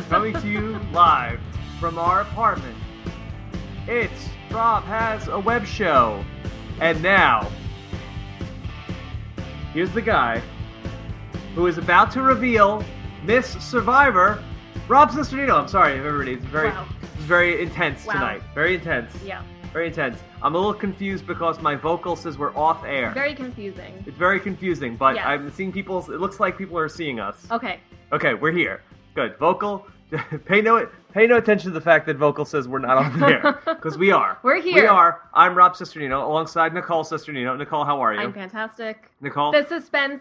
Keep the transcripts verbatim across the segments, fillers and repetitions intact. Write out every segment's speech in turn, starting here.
Coming to you live from our apartment. It's Rob Has a Web Show. And now, here's the guy who is about to reveal Miss Survivor, Rob Cesternino. I'm sorry, everybody. It's very, wow. it's very intense wow. tonight. Very intense. Yeah. Very intense. I'm a little confused because my vocal says we're off air. Very confusing. It's very confusing, but yes. I'm seeing people. It looks like people are seeing us. Okay. Okay, we're here. Good. Vocal. pay no pay no attention to the fact that Vocal says we're not on there, because we are. We're here. We are. I'm Rob Cesternino alongside Nicole Cesternino. Nicole, how are you? I'm fantastic. Nicole? The suspense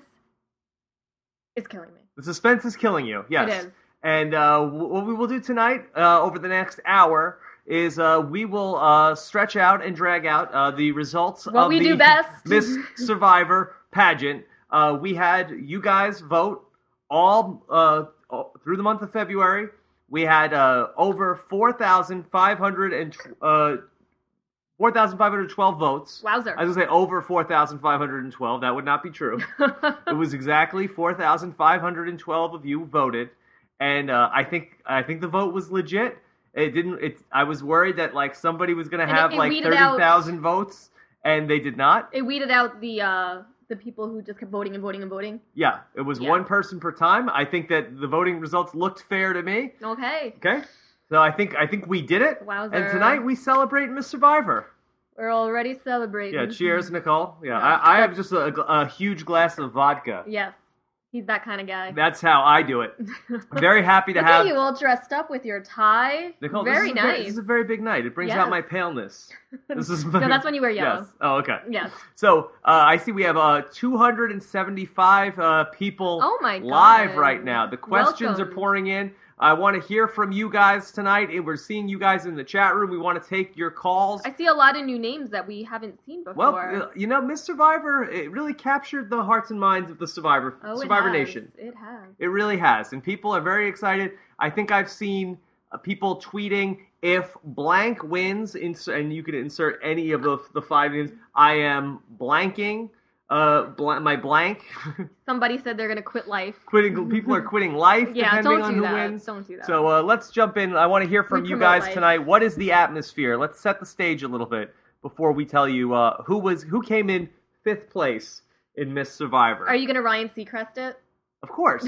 is killing me. The suspense is killing you. Yes. It is. And uh, w- what we will do tonight, uh, over the next hour, is uh, we will uh, stretch out and drag out uh, the results what of we the do best. Miss Survivor pageant. Uh, we had you guys vote all uh, through the month of February. We had uh, over four thousand five hundred uh, four thousand five hundred twelve votes. Wowzer. I was going to say over four thousand five hundred twelve. That would not be true. It was exactly four thousand five hundred twelve of you voted. And uh, I think I think the vote was legit. It didn't. It. I was worried that like somebody was going to have it, it like thirty thousand votes, and they did not. It weeded out the uh, the people who just kept voting and voting and voting. Yeah, it was yeah. one person per time. I think that the voting results looked fair to me. Okay. Okay. So I think I think we did it. Wowzer. And tonight we celebrate Miss Survivor. We're already celebrating. Yeah. Cheers, Nicole. Yeah. Yes. I, I have just a, a huge glass of vodka. Yes. He's that kind of guy. That's how I do it. I'm very happy to Look have at you all dressed up with your tie. Nicole, very this nice. Very, this is a very big night. It brings yes. out my paleness. This is my, no, that's when you wear yellow. Yes. Oh, okay. Yes. So uh, I see we have uh, two hundred seventy-five uh, people oh my God. live right now. The questions Welcome. are pouring in. I want to hear from you guys tonight. We're seeing you guys in the chat room. We want to take your calls. I see a lot of new names that we haven't seen before. Well, you know, Miss Survivor, it really captured the hearts and minds of the Survivor oh, Survivor it has. Nation. It has. It really has. And people are very excited. I think I've seen uh, people tweeting, if blank wins, ins- and you can insert any of the, the five names, I am blanking. Uh, bl- my blank. Somebody said they're going to quit life. Quitting. People are quitting life, yeah, depending don't on do who that. wins. Don't do that. So uh, let's jump in. I want to hear from We you promote guys life. tonight. What is the atmosphere? Let's set the stage a little bit before we tell you uh, who was who came in fifth place in Miss Survivor. Are you going to Ryan Seacrest it? Of course.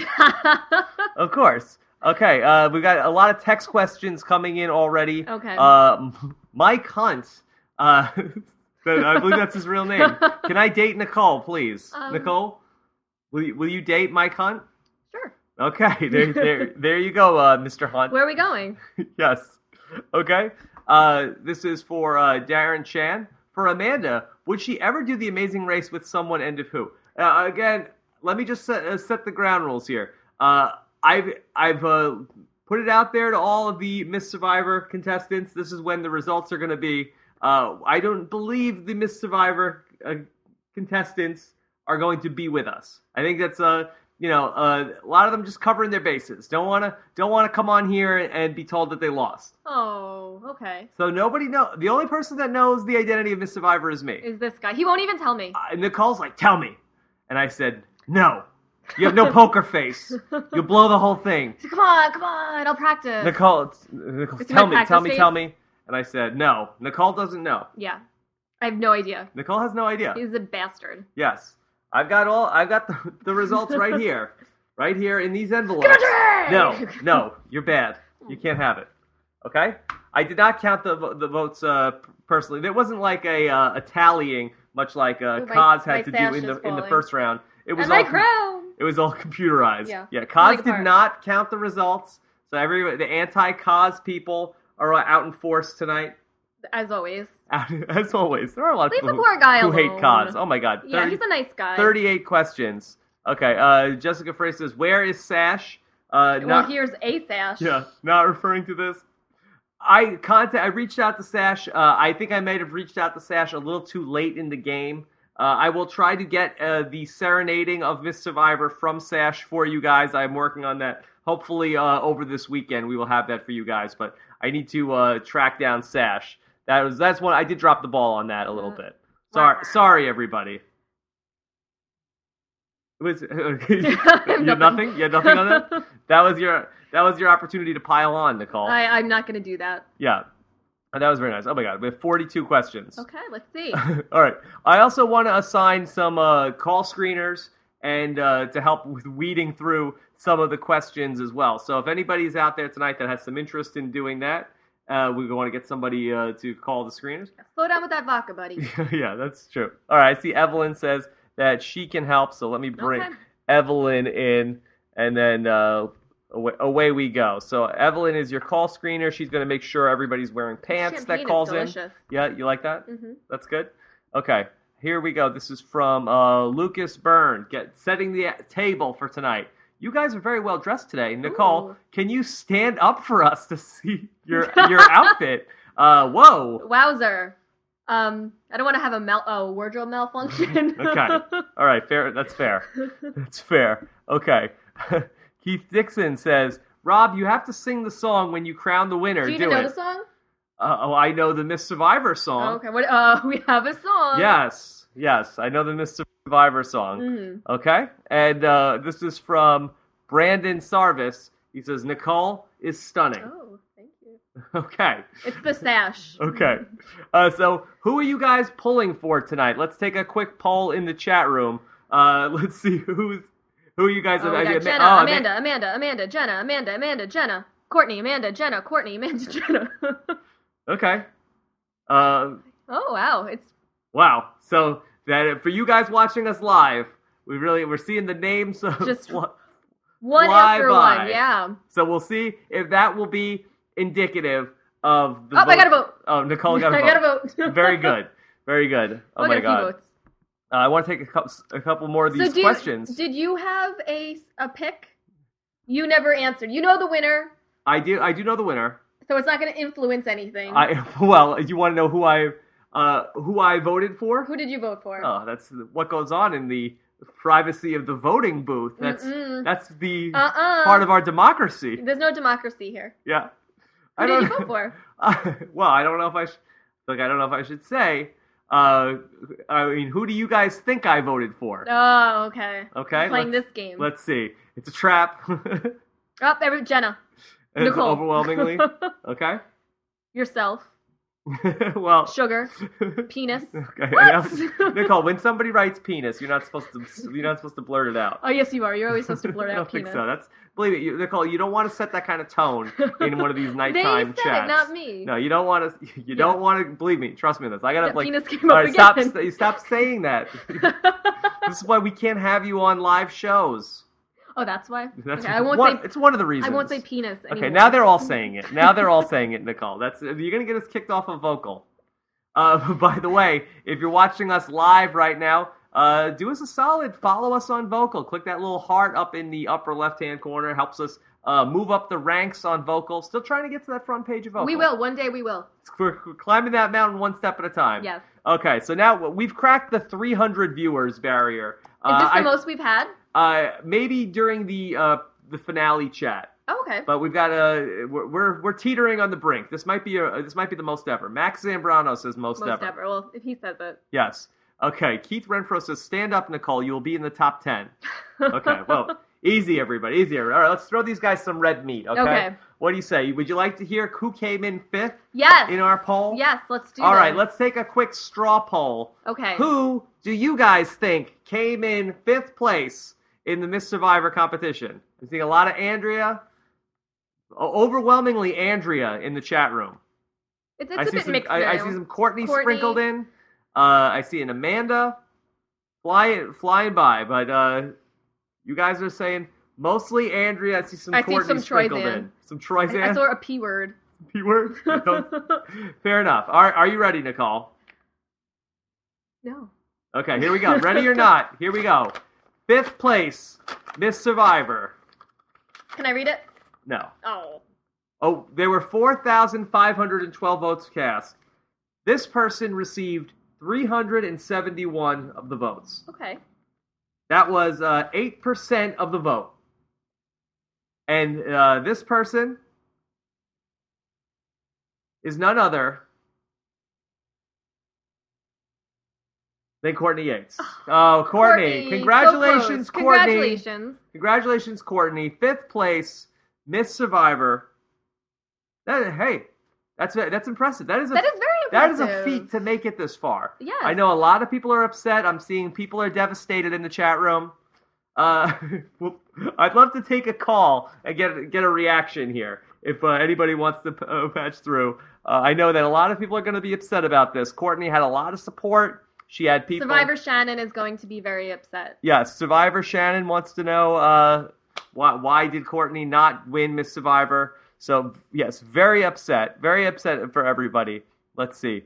Of course. Okay, uh, we've got a lot of text questions coming in already. Okay. Uh, Mike Hunt. Uh, I believe that's his real name. Can I date Nicole, please? Um, Nicole? Will you, will you date Mike Hunt? Sure. Okay, there, there, there you go, uh, Mister Hunt. Where are we going? Yes. Okay. Uh, this is for uh, Darren Chan. For Amanda, would she ever do the Amazing Race with someone, and if who? Uh, again, let me just set, uh, set the ground rules here. Uh, I've I've uh, put it out there to all of the Miss Survivor contestants. This is when the results are going to be. Uh, I don't believe the Miss Survivor uh, contestants are going to be with us. I think that's uh, you know uh, a lot of them just covering their bases. Don't want to don't want to come on here and be told that they lost. Oh, okay. So nobody know. The only person that knows the identity of Miss Survivor is me. Is this guy? He won't even tell me. Uh, Nicole's like, tell me, and I said no. You have no poker face. You'll blow the whole thing. Come on, come on, I'll practice. Nicole, Nicole Is he tell my me, tell me, practice tell face? me. And I said, no. Nicole doesn't know. Yeah. I have no idea. Nicole has no idea. He's a bastard. Yes. I've got all, I've got the, the results right here. Right here in these envelopes. Country! No, no, you're bad. You can't have it. Okay? I did not count the the votes uh, personally. There wasn't like a uh, a tallying, much like uh, Ooh, my- Kaz had my to do sash in the is in the falling. first round. It was And my all crown! It was all computerized. Yeah. Yeah. Falling Kaz did apart. not count the results, so every the anti-Kaz people are out in force tonight. As always. As always, there are a lot of Leave people the poor guy who, who hate alone. Kaz. Oh my God. Yeah, thirty he's a nice guy. thirty-eight questions. Okay, uh, Jessica Frey says, where is Sash? Uh, Well, not, here's a sash. yeah, not referring to this. I contact. I reached out to Sash. Uh, I think I may have reached out to Sash a little too late in the game. Uh, I will try to get uh, the serenading of Miss Survivor from Sash for you guys. I'm working on that. Hopefully uh, over this weekend we will have that for you guys. But I need to uh, track down Sash. That was that's one I did drop the ball on that a little bit. Sorry, sorry everybody. It was you had nothing. You had nothing on that. That was your. that was your opportunity to pile on, Nicole. I, I'm not going to do that. Yeah. And that was very nice. Oh my god, we have forty-two questions. Okay, let's see. All right. I also want to assign some uh, call screeners and uh, to help with weeding through some of the questions as well. So if anybody's out there tonight that has some interest in doing that, uh, we want to get somebody uh, to call the screeners. Slow down with that vodka, buddy. Yeah, that's true. All right. I see Evelyn says that she can help, so let me bring Okay. Evelyn in, and then uh, away, away we go. So Evelyn is your call screener. She's going to make sure everybody's wearing pants Champagne that calls is in. delicious. Yeah, you like that? Mm-hmm. That's good. Okay, here we go. This is from uh, Lucas Byrne. Get setting the table for tonight. You guys are very well dressed today. Nicole, Ooh. can you stand up for us to see your your outfit? Uh, whoa. Wowzer. Um, I don't want to have a mal- oh, wardrobe malfunction. Okay. All right, fair. That's fair. That's fair. Okay. Keith Dixon says, Rob, you have to sing the song when you crown the winner. Do you Do even know it. the song? Uh, oh, I know the Miss Survivor song. Oh, okay. What? Uh, we have a song. Yes. Yes. I know the Miss Survivor song. Mm-hmm. Okay. And uh, this is from Brandon Sarvis. He says, Nicole is stunning. Oh, thank you. Okay. It's the sash. Okay. Uh, so, who are you guys pulling for tonight? Let's take a quick poll in the chat room. Uh, let's see who's who you guys Oh, have. we got uh, Jenna, oh, Amanda, Amanda, Amanda, Jenna, Amanda, Amanda, Jenna, Courtney, Amanda, Jenna, Courtney, Amanda, Jenna. Okay. Uh, Oh wow, it's wow. So that for you guys watching us live, we really we're seeing the names of Just fl- one fly after by. one. Yeah. So we'll see if that will be indicative of the. Oh, vote. I gotta vote. Oh, Nicole got a I vote. gotta vote. Very good. Very good. Oh I my got a few god. votes. Uh, I want to take a couple, a couple more of these So do you- questions. Did you have a a pick? You never answered. You know the winner, I do. I do know the winner. so it's not going to influence anything. I well, you want to know who I uh, who I voted for? Who did you vote for? Oh, that's what goes on in the privacy of the voting booth. That's Mm-mm. that's the Uh-uh. part of our democracy. There's no democracy here. Yeah. Who I did don't you vote for? well, I don't know if I sh- like. I don't know if I should say. Uh, I mean, who do you guys think I voted for? Oh, okay. Okay, Playing let's- this game. Let's see. It's a trap. Oh, every Jenna. It's Nicole. overwhelmingly. Okay. Yourself. Well. Sugar. Penis. Okay. What? Nicole, when somebody writes penis, you're not supposed to. You're not supposed to blurt it out. Oh, yes, you are. You're always supposed to blurt I don't out penis. think so. That's believe it, you, Nicole. You don't want to set that kind of tone in one of these They nighttime said chats. it, not me. No, you don't want to. You don't want to believe me. Trust me on this. I gotta That like. penis came all up right, stop. again. st- Stop saying that. This is why we can't have you on live shows. Oh, that's why? That's okay, I won't one, say it's one of the reasons. I won't say penis anymore. Okay, now they're all saying it. Now they're all saying it, Nicole. That's you're gonna get us kicked off of Vocal. Uh, by the way, if you're watching us live right now, uh, do us a solid. Follow us on Vocal. Click that little heart up in the upper left-hand corner. It helps us uh, move up the ranks on Vocal. Still trying to get to that front page of Vocal. We will. One day we will. We're, we're climbing that mountain one step at a time. Yes. Okay, so now we've cracked the three hundred viewers barrier. Is Uh, this the I- most we've had? Uh, maybe during the uh, the finale chat. Oh, okay. But we've got a we're, we're we're teetering on the brink. This might be a this might be the most ever. Max Zambrano says most, most ever. ever. Well, if he says it. Yes. Okay. Keith Renfro says stand up, Nicole. You will be in the top ten. Okay. Well, easy, everybody. Easy. All right. Let's throw these guys some red meat. Okay. Okay. What do you say? Would you like to hear who came in fifth Yes. in our poll? Yes. Let's do. All this. right. Let's take a quick straw poll. Okay. Who do you guys think came in fifth place in the Miss Survivor competition? I see a lot of Andrea. Overwhelmingly Andrea in the chat room. It's, I it's a see bit some. mixed I, I now. see some Courtney, Courtney. sprinkled in. Uh, I see an Amanda flying flying by, but uh, you guys are saying mostly Andrea. I see some I see Courtney some sprinkled Troyzan. in. Some Troyzan. I saw a P word. P word. Don't- Fair enough. Are Are you ready, Nicole? No. Okay, here we go. Ready or not? Here we go. Fifth place, Miss Survivor. Can I read it? No. Oh. Oh, there were four thousand five hundred twelve votes cast. This person received three hundred seventy-one of the votes. Okay. That was uh, eight percent of the vote. And uh, this person is none other than Courtney Yates. Oh, Courtney. Courtney, Congratulations, so close. Courtney. Congratulations. Congratulations, Courtney. Fifth place. Miss Survivor. That, hey, that's that's impressive. That is a, That is very that is impressive. a feat to make it this far. Yes. I know a lot of people are upset. I'm seeing people are devastated in the chat room. Uh, well, I'd love to take a call and get get a reaction here if uh, anybody wants to uh, patch through. Uh, I know that a lot of people are going to be upset about this. Courtney had a lot of support. She had people. Survivor Shannon is going to be very upset. Yes, Survivor Shannon wants to know uh, why why did Courtney not win Miss Survivor? So yes, very upset, very upset for everybody. Let's see.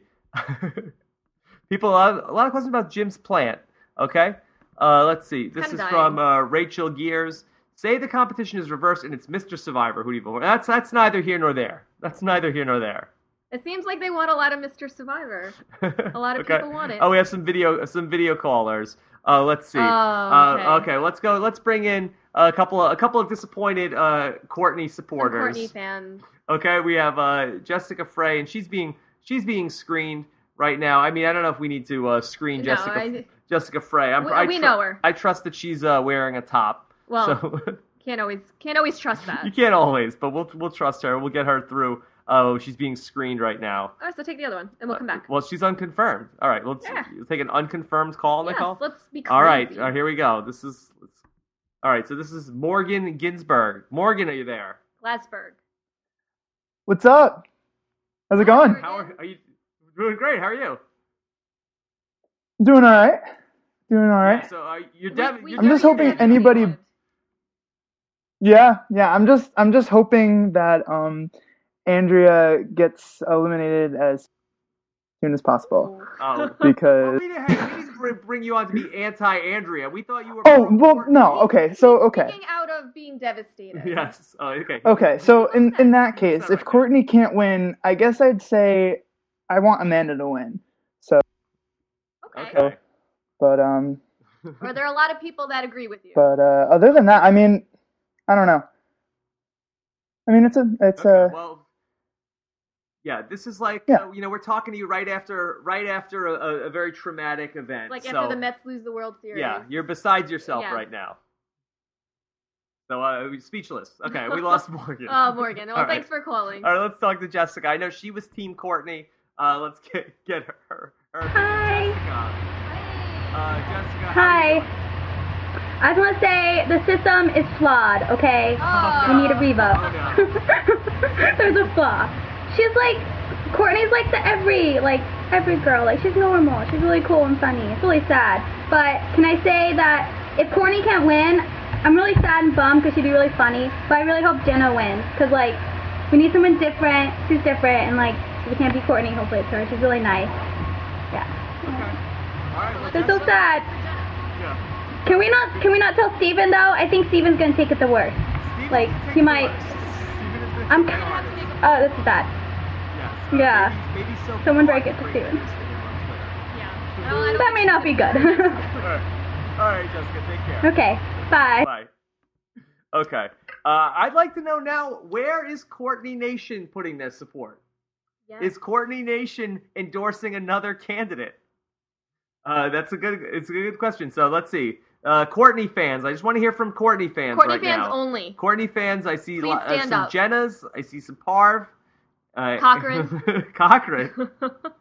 People, uh, a lot of questions about Jim's plant. Okay, uh, let's see. This Kinda is dying. from uh, Rachel Gears. Say the competition is reversed and it's Mister Survivor. Who do you vote for? That's that's neither here nor there. That's neither here nor there. It seems like they want a lot of Mister Survivor. A lot of Okay. people want it. Oh, we have some video, some video callers. Uh, let's see. Oh, okay. Uh, okay, let's go. Let's bring in a couple of a couple of disappointed uh, Courtney Some supporters. Courtney fans. Okay, we have uh, Jessica Frey, and she's being she's being screened right now. I mean, I don't know if we need to uh, screen No, Jessica I- Jessica Frey. I'm, We- I we tr- know her. I trust that she's uh, wearing a top. Well, So can't always can't always trust that. you can't always, but we'll we'll trust her. We'll get her through. Oh, she's being screened right now. All right, so take the other one, and we'll come back. Well, she's unconfirmed. All right, let's Yeah. we'll take an unconfirmed call, yes, Nicole. let's be crazy. All right, all right, here we go. This is let's, all right. So this is Morgan Ginsburg. Morgan, are you there? Glassberg. What's up? How's it going? Morgan. How are, are you? Doing great. How are you? Doing all right. Doing all right. Yeah, so uh, you're We- dev- we you're I'm just definitely hoping did what you anybody- wanted. Yeah, yeah. I'm just, I'm just hoping that um, Andrea gets eliminated as soon as possible Oh. Well, because. we didn't, hey, we didn't br- bring you on to be anti-Andrea. We thought you were. Oh well, pro-Courtney. no. Okay, so okay, Speaking out of being devastated. Yes. Oh, okay. okay. So in in that case, That's if right. Courtney can't win, I guess I'd say I want Amanda to win. So, Okay. Okay. but um, Or there are a lot of people that agree with you. but uh, other than that, I mean, I don't know. I mean, it's a, it's Okay, a. well, yeah. This is like Yeah. uh, you know we're talking to you right after right after a, a, a very traumatic event. Like so, after the Mets lose the World Series. yeah, you're besides yourself Yeah. right now. So uh, speechless. Okay, we lost Morgan. Oh, Morgan. Well, All right. thanks for calling. All right, let's talk to Jessica. I know she was Team Courtney. Uh, let's get get her. her Hi. Jessica. Uh, Jessica. how Hi. you doing? I just want to say the system is flawed, okay? Oh. We need a revamp. Oh, There's a flaw. She's like, Courtney's like the every, like, every girl. Like, she's normal. She's really cool and funny. It's really sad. But can I say that if Courtney can't win, I'm really sad and bummed because she'd be really funny. But I really hope Jenna wins because, like, we need someone different. She's different. And, like, if it can't be Courtney, hopefully it's her. She's really nice. Yeah. Okay. All right. Well, They're so Jessica- sad. Yeah. Can we not can we not tell Steven though? I think Steven's gonna take it the worst. Steven Like, is gonna he take might- the worst. Steven is gonna I'm take the kind hardest. Oh, this is bad. Yes. Uh, Yeah. Maybe, maybe Sophie Someone Clark break it will to bring Steven. this to him on Twitter. Yeah. Well, I don't That may not be good. All right. All right, Jessica. Take care. Okay. Bye. Bye. Okay. Uh, I'd like to know now, where is Courtney Nation putting their support? Yes. Is Courtney Nation endorsing another candidate? Uh, that's a good. It's a good question. So let's see. Uh, Courtney fans. I just want to hear from Courtney fans Courtney right fans now. only. Courtney fans. I see Please lo- uh, stand some up. Jennas. I see some Parv. Uh, Cochran. Cochran.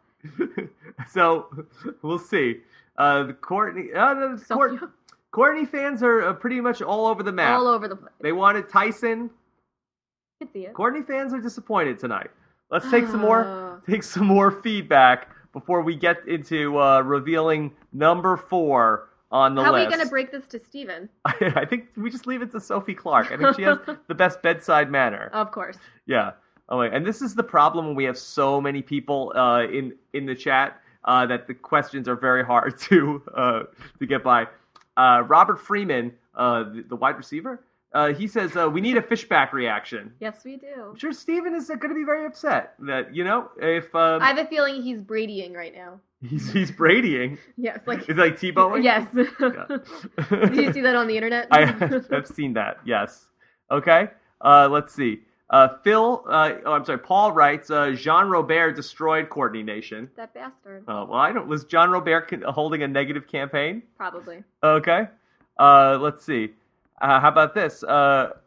So we'll see. Uh, the Courtney. Uh, the Court, Sophia. Courtney fans are uh, pretty much all over the map. All over the place. They wanted Tyson. You can see it. Courtney fans are disappointed tonight. Let's take some more Uh. take some more feedback before we get into uh, revealing number four on the How are we list. going to break this to Steven? I think we just leave it to Sophie Clark. I think she has the best bedside manner. Of course. Yeah. Oh, wait. And this is the problem when we have so many people uh, in in the chat uh, that the questions are very hard to uh, to get by. Uh, Robert Freeman, uh, the, the wide receiver, uh, he says uh, we need a fishback reaction. Yes, we do. I'm sure Steven is going to be very upset that, you know, if um, I have a feeling he's Bradying right now. he's he's Bradying. Yes, like It's like T-bowing? yes. Yeah. Did you see that on the internet? I, I've seen that, yes. Okay, uh, let's see. Uh, Phil, uh, oh, I'm sorry, Paul writes, uh, Jean Robert destroyed Courtney Nation. That bastard. Uh, well, I don't, was John Robert con- holding a negative campaign? Probably. Okay. Uh, let's see. Uh, how about this? Uh,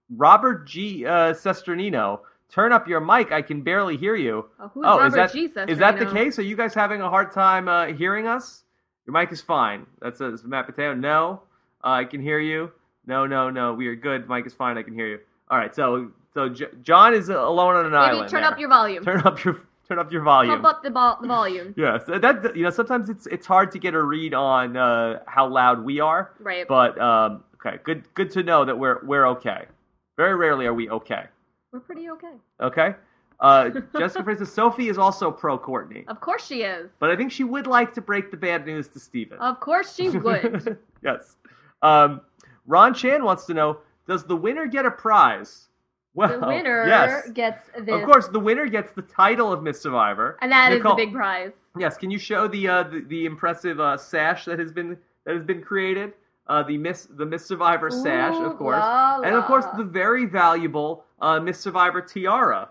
Robert G. Uh, Sesternino. Turn up your mic. I can barely hear you. Oh, who's oh, Robert is that, G. is that the Sesternino? case? Are you guys having a hard time uh, hearing us? Your mic is fine. That's uh, Matt Pateo. No, uh, I can hear you. No, no, no. We are good. Mic is fine. I can hear you. All right. So, so J- John is alone on an Maybe island. turn there. up your volume. Turn up your turn up your volume. Pump up the, vol- the volume. Yes, that you know sometimes it's it's hard to get a read on uh, how loud we are. Right. But um, okay, good good to know that we're we're okay. Very rarely are we okay. We're pretty okay. Okay. Uh, Jessica, for instance, Sophie is also pro Courtney, Of course she is. but I think she would like to break the bad news to Steven. Of course she would. Yes. Um, Ron Chan wants to know: does the winner get a prize? Well, The winner yes. gets this. Of course, the winner gets the title of Miss Survivor, And that is Nicole- the big prize. Yes, can you show the uh, the, the impressive uh, sash that has been that has been created? Uh, the Miss the Miss Survivor sash, Ooh of course, la and of course la. the very valuable uh, Miss Survivor tiara.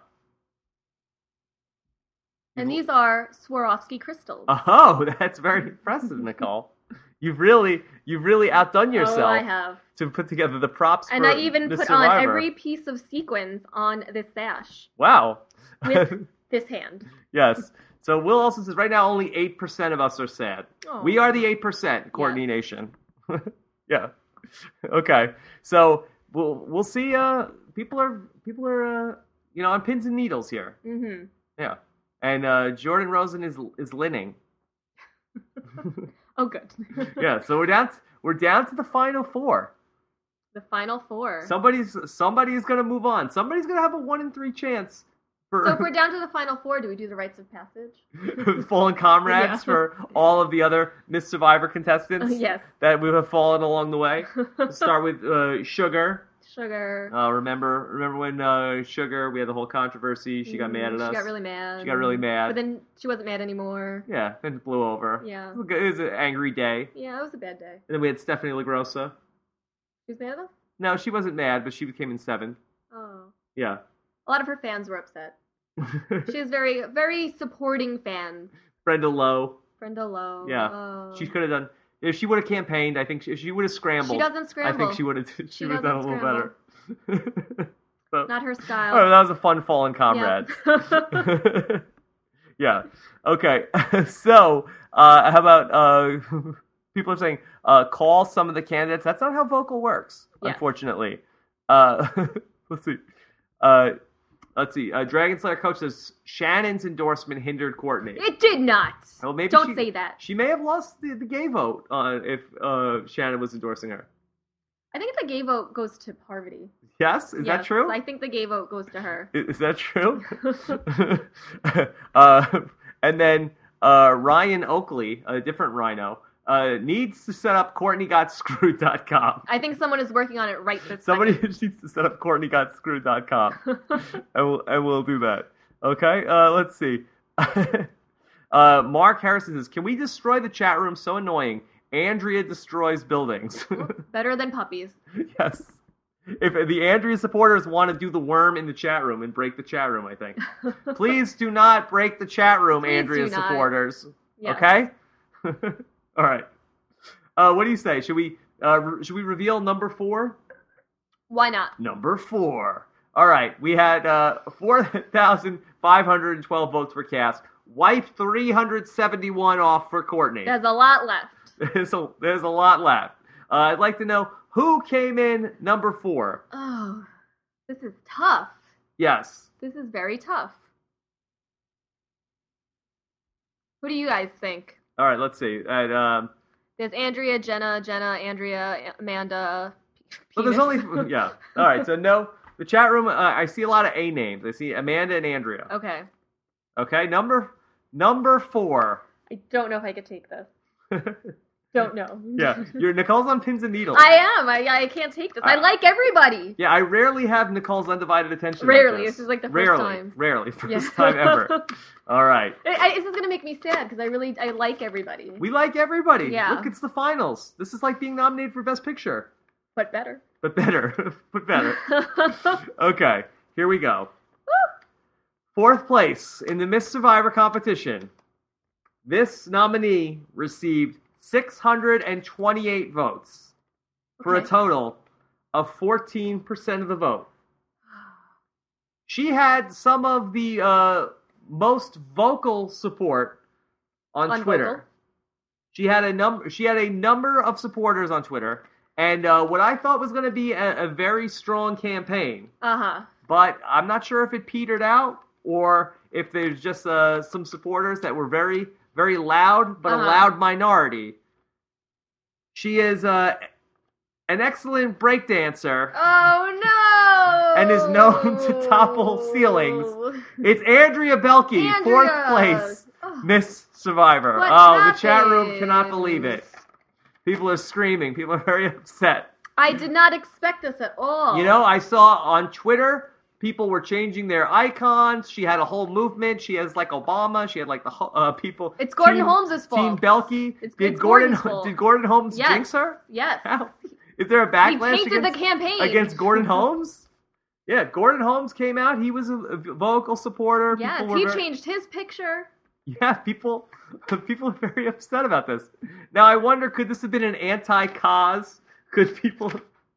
And these are Swarovski crystals. Oh, that's very impressive, Nicole. You've really you've really outdone yourself Oh, I have. to put together the props. And for I even Miss put Survivor. on every piece of sequins on this sash Wow. with this hand. Yes. So Will also says right now only eight percent of us are sad. Aw. We are the eight percent, Courtney Yes. Nation. Yeah. Okay. So we'll we'll see. Uh, people are people are uh, you know on pins and needles here. Mm-hmm. Yeah. And uh, Jordan Rosen is is linning. Oh, good. Yeah. So we're down. To, we're down to the final four. The final four. Somebody's somebody is going to move on. Somebody's going to have a one in three chance for So if we're down to the final four, do we do the rites of passage? fallen comrades Yeah. for all of the other Miss Survivor contestants. Yes. That we have fallen along the way. Let's start with uh, Sugar. Sugar. Uh, remember, remember when uh, Sugar? We had the whole controversy. She got mad at us. She got really mad. She got really mad. But then she wasn't mad anymore. Yeah, then it blew over. Yeah. It was a- it was an angry day. Yeah, it was a bad day. And then we had Stephanie LaGrossa. She was mad at us? No, she wasn't mad, but she came in seventh. Oh. Yeah. A lot of her fans were upset. She has very, very supporting fans. Brenda Lowe. Brenda Lowe. Yeah. Oh. She could have done. If she would have campaigned, I think she, if she would have scrambled. She doesn't scramble. I think she would have. She, She would have done a doesn't little better. So, Not her oh, style. that was a fun fallen comrade. Yeah. Yeah. Okay. So, uh, how about uh, people are saying uh, call some of the candidates? That's not how vocal works, Yes. unfortunately. Uh, let's see. Uh, let's see. Uh, Dragon Slayer coach says Shannon's endorsement hindered Courtney. It did not. Well, maybe Don't she- say that. She may have lost the, the gay vote uh, if uh, Shannon was endorsing her. I think the gay vote goes to Parvati. Yes, is that Yes, true? I think the gay vote goes to her. Is, is that true? uh, and then uh, Ryan Oakley, a different Rhino, uh, needs to set up Courtney Got Screwed dot com. I think someone is working on it right this Somebody second. needs to set up Courtney Got Screwed dot com. I will, I will do that. Okay, uh, let's see. uh, Mark Harrison says, can we destroy the chat room? So annoying. Andrea destroys buildings. Better than puppies. Yes. If the Andrea supporters want to do the worm in the chat room and break the chat room, I think. Please do not break the chat room, Please Andrea do not. supporters. Yes. Okay? All right. Uh, what do you say? Should we uh, re- should we reveal number four? Why not? Number four. All right. We had uh, four thousand five hundred twelve votes were cast. Wiped three hundred seventy-one off for Courtney. There's a lot left. There's a, there's a lot left. Uh, I'd like to know who came in number four. Oh, this is tough. Yes. This is very tough. Who do you guys think? All right, let's see. Uh, um, There's Andrea, Jenna, Jenna, Andrea, Amanda. well, there's Penis. only yeah. All right, so no, the chat room. Uh, I see a lot of A names. I see Amanda and Andrea. Okay. Okay, number number four. I don't know if I could take this. Don't know. Yeah, you're Nicole's on pins and needles. I am. I, I can't take this. I, I- like everybody. Yeah, I rarely have Nicole's undivided attention. Rarely. Like this. This is like the first rarely, time. Rarely, first Yeah. time ever. All right. I, I, this is gonna make me sad because I really I like everybody. We like everybody. Yeah. Look, it's the finals. This is like being nominated for Best Picture. But better. But better. but better. Okay, here we go. Fourth place in the Miss Survivor competition. This nominee received six hundred twenty-eight votes for a Okay. total of fourteen percent of the vote. She had some of the uh, most vocal support on, On Twitter. vocal? She had a number. She had a number of supporters on Twitter, and uh, what I thought was going to be a, a very strong campaign. Uh-huh. But I'm not sure if it petered out or if there's just uh, some supporters that were very, very loud, but Uh-huh. a loud minority. She is uh, an excellent breakdancer Oh, no! and is known to topple ceilings. It's Andrea Belke, Andrea! fourth place, Oh. Miss Survivor. What oh, the chat room cannot happened? believe it. People are screaming. People are very upset. I did not expect this at all. You know, I saw on Twitter, people were changing their icons. She had a whole movement. She has like Obama. She had like the ho- uh, people. It's Gordon Team- Holmes' fault. Team Belke. It's- did it's Gordon Gordon's fault. did Gordon Holmes Yes. jinx her? Yes. How? Is there a He backlash tainted against, the campaign. against Gordon Holmes? Yeah, Gordon Holmes came out. He was a, a vocal supporter. Yes, People were he very- changed his picture. Yeah, people people are very upset about this. Now I wonder, could this have been an anti-cause? Could people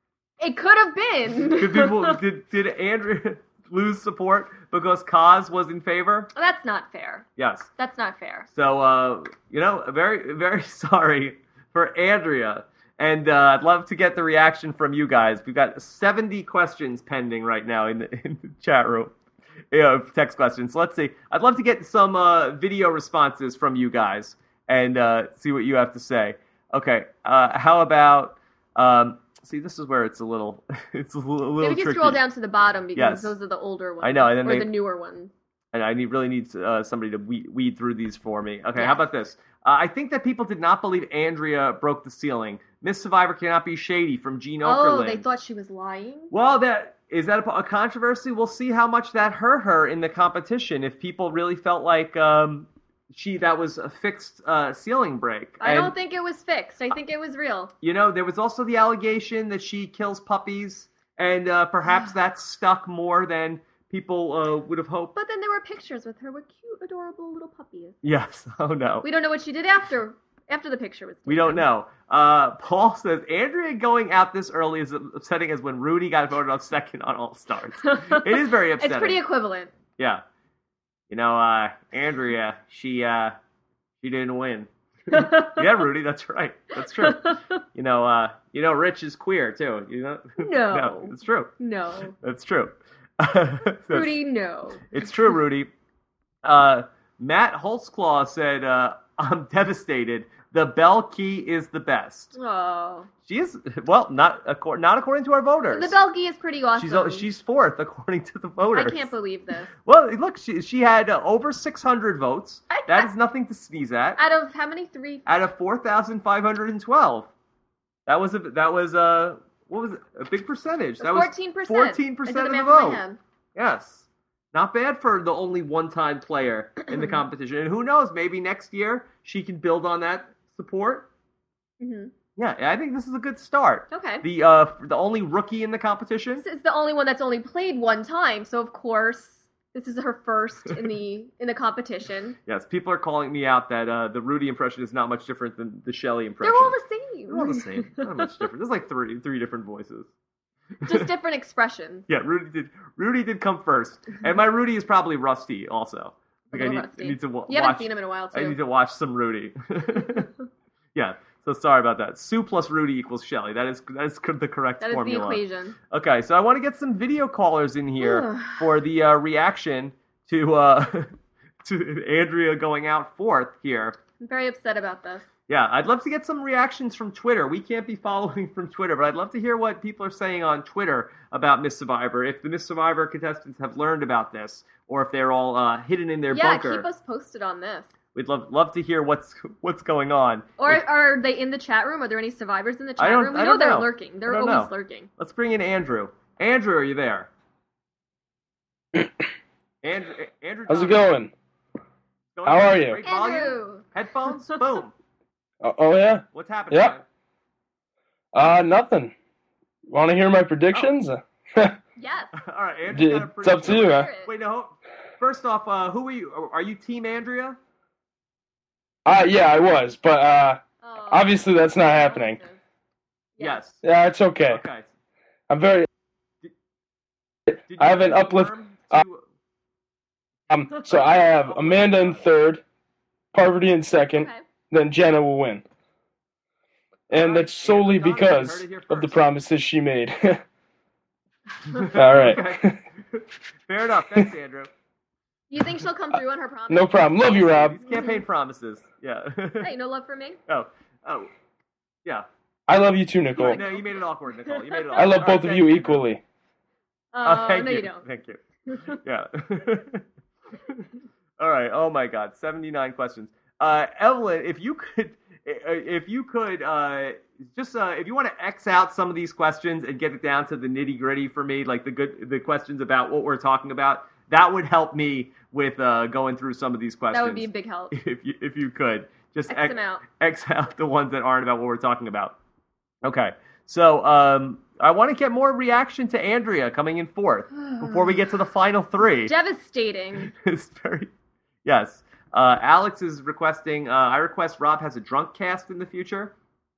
It could have been. could people did did Andrea lose support because cause was in favor? That's not fair. Yes. That's not fair. So uh, you know, very very sorry for Andrea. And uh, I'd love to get the reaction from you guys. We've got seventy questions pending right now in the, in the chat room. Yeah, text questions. So let's see. I'd love to get some uh, video responses from you guys and uh, see what you have to say. Okay, uh, how about... Um, see, this is where it's a little it's a little, a little Maybe we can tricky. scroll down to the bottom because Yes. those are the older ones. I know, and then or they- the newer ones. And I need really need uh, somebody to weed, weed through these for me. Okay, Yeah. how about this? Uh, I think that people did not believe Andrea broke the ceiling. Miss Survivor cannot be shady from Gene Oh, Okerlund. they thought she was lying? Well, that is that a, a controversy? We'll see how much that hurt her in the competition. If people really felt like um, she that was a fixed uh, ceiling break. I And, don't think it was fixed. I think it was real. You know, there was also the allegation that she kills puppies, and uh, perhaps that stuck more than people uh, would have hoped. But then there were pictures with her with cute, adorable little puppies. Yes. Oh no. We don't know what she did after after the picture was taken. We don't know. Uh, Paul says, Andrea going out this early is upsetting as when Rudy got voted on second on All Stars. It is very upsetting. It's pretty equivalent. Yeah. You know, uh, Andrea, she, uh, she didn't win. Yeah, Rudy, that's right. That's true. You know, uh, you know, Rich is queer, too. You know? No. No, it's true. No. It's true. Rudy, no. It's true, Rudy. Uh, Matt Holtzclaw said, uh, I'm devastated. The Bell Key is the best. Oh. She is, well, not according, not according to our voters. The Belgie is pretty awesome. She's she's fourth according to the voters. I can't believe this. Well, look, she she had uh, over six hundred votes. I- That I- is nothing to sneeze at. Out of how many? Three? Out of four thousand five hundred twelve. That was a that was a what was it? A big percentage. That fourteen percent. was fourteen percent of the math in vote. my head. Yes. Not bad for the only one-time player in the competition. And who knows, maybe next year she can build on that support. Mhm. Yeah, I think this is a good start. Okay. The uh the only rookie in the competition. This is the only one that's only played one time, so of course this is her first in the in the competition. Yes, people are calling me out that uh, the Rudy impression is not much different than the Shelley impression. They're all the same. They're all the same. Not much different. There's like three three different voices. Just different expressions. Yeah, Rudy did. Rudy did come first, and my Rudy is probably rusty also. A Like I little need, rusty. I need to wa- You watch. haven't seen him in a while, too. I need to watch some Rudy. Yeah. So sorry about that. Sue plus Rudy equals Shelley. That is that is the correct That is formula. the equation. Okay, so I want to get some video callers in here for the uh, reaction to uh, to Andrea going out fourth here. I'm very upset about this. Yeah, I'd love to get some reactions from Twitter. We can't be following from Twitter, but I'd love to hear what people are saying on Twitter about Miss Survivor. If the Miss Survivor contestants have learned about this, or if they're all uh, hidden in their Yeah, bunker. keep us posted on this. We'd love love to hear what's what's going on. Or If- are they in the chat room? Are there any survivors in the I chat don't- room? We I know don't they're know. lurking. They're I don't always know. lurking. Let's bring in Andrew. Andrew, are you there? Andrew, Andrew, How's it Thomas. going? How are you? Great volume? Andrew! Headphones? Boom. Oh, oh yeah? What's happening? Yeah. man? Uh, nothing. Want to hear my predictions? Yes. All right, Andrew. got a It's up to prediction. you, huh? Wait, no. First off, uh, who are you? Are you Team Andrea? Uh, yeah, I was, but uh, Oh. obviously that's not happening. Yes. Yeah, it's okay. Okay. I'm very. Did you I have an pick the uplift- worm uh, to- Um, so I have Amanda in third, Parvati in second, Okay. then Jenna will win. And Alright, that's solely Amanda Donovan, because heard it here of the first. promises she made. All right. Okay. Fair enough. Thanks, Andrew. You think she'll come through on her promise? No problem. Love you, Rob. These campaign promises. Yeah. Hey, no love for me? Oh. Oh. Yeah. I love you too, Nicole. No, you made it awkward, Nicole. You made it awkward. I love All both right, of you thank equally. Oh, Uh, thank no, you. you don't. Thank you. Yeah. All right. Oh my God. seventy-nine questions. Uh, Evelyn, if you could, if you could, uh, just uh, if you want to X out some of these questions and get it down to the nitty gritty for me, like the good, the questions about what we're talking about, that would help me with uh, going through some of these questions. That would be a big help. If you, if you could, just X them out. X out the ones that aren't about what we're talking about. Okay. So um, I want to get more reaction to Andrea coming in fourth before we get to the final three. Devastating. It's very, yes. Uh, Alex is requesting. Uh, I request Rob has a drunk cast in the future.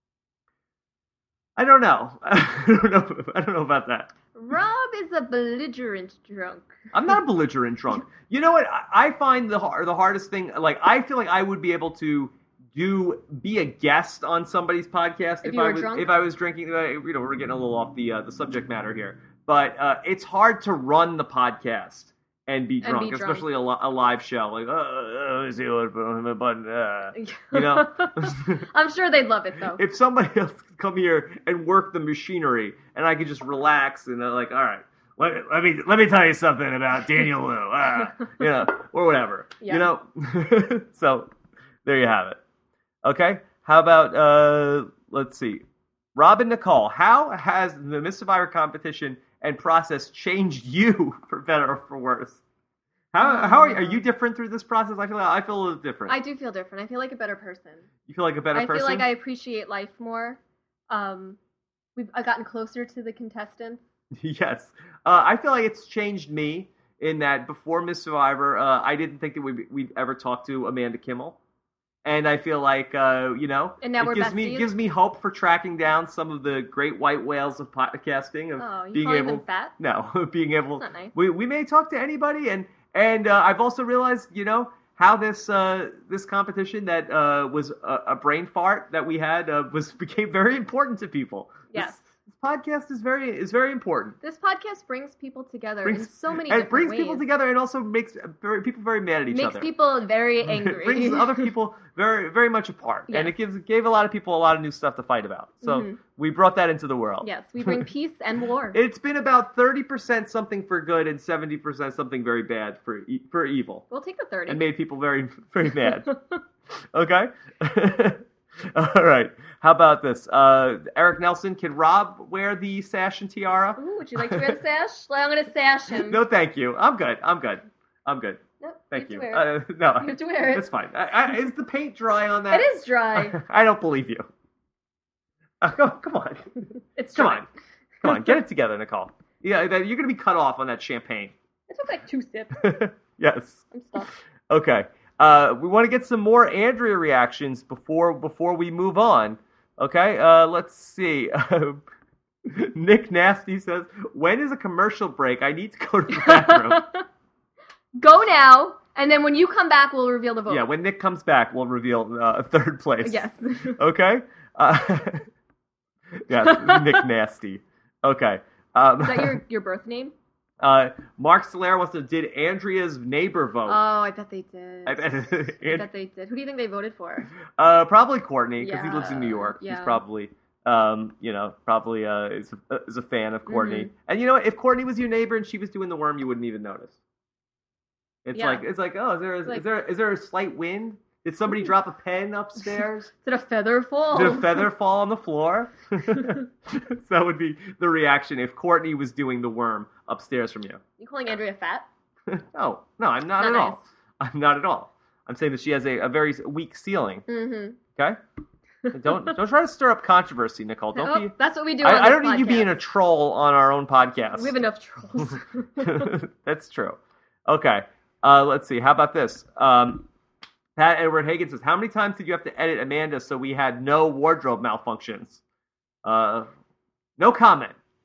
I don't know. I don't know. I don't know about that. Rob is a belligerent drunk. I'm not a belligerent drunk. You know what? I I find the har- the hardest thing. Like I feel like I would be able to do be a guest on somebody's podcast If you I were was drunk? if I was drinking. Uh, you know, we're getting a little off the uh, the subject matter here, but uh, it's hard to run the podcast and be And drunk, be drunk. especially a, li- a live show. Like, oh, uh, see what button, uh, you know. I'm sure they'd love it though. If somebody else could come here and work the machinery, and I could just relax and uh, like, all right, let, let me let me tell you something about Daniel Liu, uh, you know, or whatever, Yeah. you know. So there you have it. Okay, how about uh, let's see, Robin Nicole. How has the Miss Survivor competition and process changed you for better or for worse? How how are you, are you different through this process? I feel like I feel a little different. I do feel different. I feel like a better person. You feel like a better I person? feel like I appreciate life more. Um, we've I've gotten closer to the contestants. Yes. Uh, I feel like it's changed me in that before Miss Survivor, uh, I didn't think that we'd, we'd ever talk to Amanda Kimmel. And I feel like, uh, you know, And now it we're gives me besties? gives me hope for tracking down some of the great white whales of podcasting. Of Oh, you being calling able, them fat? No, being able. That's not nice. We we may talk to anybody, and and uh, I've also realized, you know, how this uh, this competition that uh, was a, a brain fart that we had uh, was became very important to people. Yes. This, this podcast is very is very important. This podcast brings people together Brings- in so many and different it brings ways. people together, and also makes very, people very mad at each Makes other. people very angry. It brings other people very very much apart, Yes. and it gives gave a lot of people a lot of new stuff to fight about. So Mhm. we brought that into the world. Yes, we bring peace and war. It's been about thirty percent something for good and seventy percent something very bad for e- for evil, We'll take the thirty. and made people very very mad. Okay. All right. How about this? Uh, Eric Nelson, can Rob wear the sash and tiara? Ooh, would you like to wear the sash? Well, I'm gonna sash him. No, thank you. I'm good. I'm good. I'm good. Nope, Thank you. you. Have to wear it. Uh, no, You have to wear it. It's fine. I, I, is the paint dry on that? It is dry. I don't believe you. Uh, come, come on. It's Come dry. on. Come on. Get it together, Nicole. Yeah, that- you're going to be cut off on that champagne. It took like two sips. Yes. I'm stuck. Okay. Uh, we want to get some more Andrea reactions before before we move on. Okay. Uh, let's see. Nick Nasty says, "When is a commercial break? I need to go to the bathroom." Go now, and then when you come back, we'll reveal the vote. Yeah. When Nick comes back, we'll reveal uh, third place. Yes. Okay. Uh, yes. Nick Nasty. Okay. Um, Is that your, your birth name? uh, Mark Solera wants to did Andrea's neighbor vote. Oh, I bet they did. I I bet- bet they did. Who do you think they voted for? Uh, probably Courtney, because he lives in New Yeah, York. yeah. He's probably, um, you know, probably uh, is, a, is a fan of Courtney. Mhm. And you know what? If Courtney was your neighbor and she was doing the worm, you wouldn't even notice. It's Yeah. like it's like oh, is there a, Like- is there is there a slight wind? Did somebody drop a pen upstairs? Did a feather fall? Did a feather fall on the floor? So that would be the reaction if Courtney was doing the worm upstairs from you. You calling Andrea fat? No, no, I'm not Not at nice. all. I'm not at all. I'm saying that she has a, a very weak ceiling. Mm-hmm. Okay. Don't don't try to stir up controversy, Nicole. Don't Oh, be. that's what we do on I, I this don't need you podcast. being a troll on our own podcast. We have enough trolls. That's true. Okay. Uh, let's see. How about this? Um, Pat Edward Hagen says, "How many times did you have to edit Amanda so we had no wardrobe malfunctions?" Uh, no comment.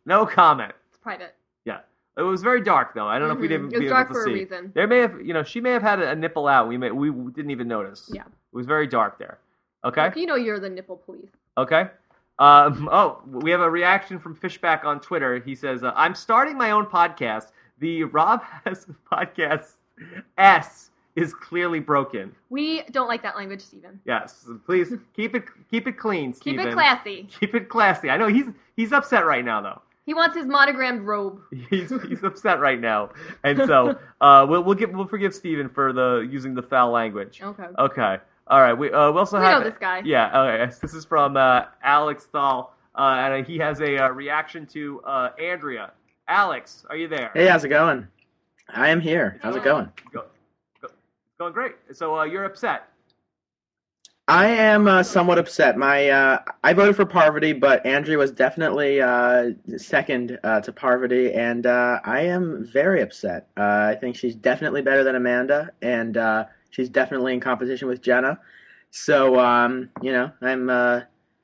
No comment. It's private. Yeah. It was very dark, though. I don't know if we Mhm. didn't It was be dark able to for a see. reason. There may have, you know, she may have had a, a nipple out. We may, we didn't even notice. Yeah. It was very dark there. Okay. You know you're the nipple police. Okay. Um, oh, we have a reaction from Fishback on Twitter. He says, uh, "I'm starting my own podcast. The Rob Has Podcast S is clearly broken." We don't like that language, Steven. Yes. Please keep it keep it clean, Keep Steven. it classy. Keep it classy. I know he's he's upset right now, though. He wants his monogrammed robe. He's he's upset right now, and so uh, we'll we'll give we'll forgive Steven for the using the foul language. Okay. Okay. All right. We uh, we also We have know this guy. Yeah. Okay. This is from uh, Alex Thal, uh, and he has a uh, reaction to uh, Andrea. Alex, are you there? Hey, how's it going? I am here. How's it going? Go, go, it's going great. So uh, you're upset. I am uh, somewhat upset. My uh, I voted for Parvati, but Andrea was definitely uh, second uh, to Parvati, and uh, I am very upset. Uh, I think she's definitely better than Amanda, and uh, she's definitely in competition with Jenna. So um, you know, I'm uh,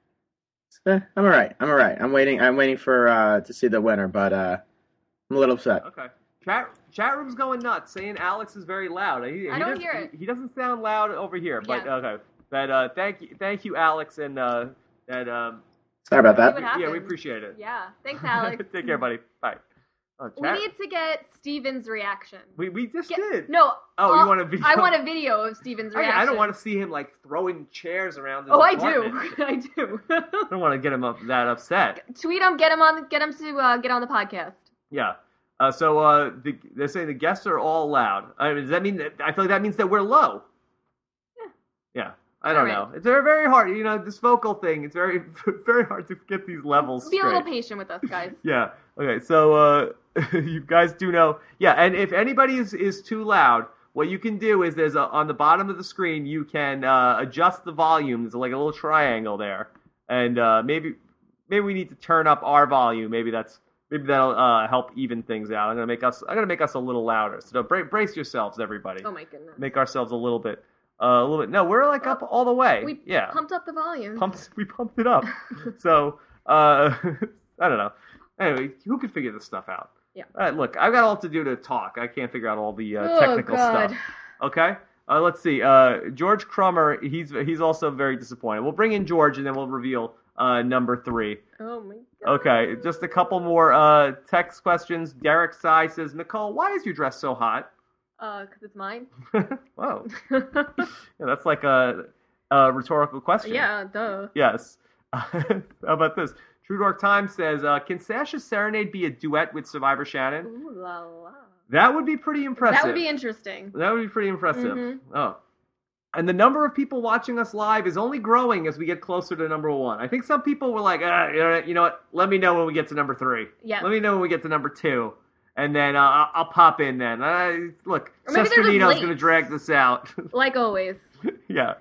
eh, I'm all right. I'm all right. I'm waiting. I'm waiting for uh, to see the winner, but uh, I'm a little upset. Okay. Chat chat room's going nuts, saying Alex is very loud. He, I he don't does- hear it. He, he doesn't sound loud over here, but Yeah. okay. But uh, thank you, thank you, Alex, and uh, that um, Sorry about See that. what yeah, we happens. appreciate it. Yeah. Thanks, Alex. Take care, buddy. Bye. Oh, We chat- need to get Steven's reaction. we we just Get- did. No. Oh, you uh, want a video? I want a video of Steven's I, reaction. I don't want to see him like throwing chairs around. His Oh, I apartment. do. I do. I don't want to get him up that upset. Tweet him. Get him on. Get him to uh, get on the podcast. Yeah. Uh, so uh, the, they're saying the guests are all loud. I mean, does that mean that? I feel like that means that we're low. Yeah. Yeah. I don't All know. right. It's very, very hard. You know, this vocal thing. It's very, very hard to get these levels Be a straight. little patient with us, guys. Yeah. Okay. So uh, you guys do know. Yeah. And if anybody is, is too loud, what you can do is there's a, on the bottom of the screen you can uh, adjust the volume. There's like a little triangle there, and uh, maybe maybe we need to turn up our volume. Maybe that's maybe that'll uh, help even things out. I'm gonna make us I'm gonna make us a little louder. So bra- brace yourselves, everybody. Oh my goodness. Make ourselves a little bit uh, a little bit. No, we're like up all the way. We yeah. pumped up the volume. Pumped, we pumped it up. so, uh, I don't know. Anyway, who could figure this stuff out? Yeah. All right, look, I've got all to do to talk. I can't figure out all the uh, Oh, technical God. stuff. Okay? Uh, let's see. Uh, George Crummer, he's he's also very disappointed. We'll bring in George, and then we'll reveal uh, number three. Oh my god. Okay, just a couple more uh, text questions. Derek Sy says, Nicole, why is your dress so hot? Uh, cause it's mine. Whoa. Yeah, that's like a, a rhetorical question. Yeah, duh. Yes. How about this? True Dark Times says, uh, can Sasha's Serenade be a duet with Survivor Shannon? Ooh la la. That would be pretty impressive. That would be interesting. That would be pretty impressive. Mhm. Oh. And the number of people watching us live is only growing as we get closer to number one. I think some people were like, ah, you know you know what? Let me know when we get to number three. Yeah. Let me know when we get to number two. And then uh, I'll, I'll pop in then. Uh, look, Or maybe they're just Sesternino's late. going to drag this out. Like always. Yeah.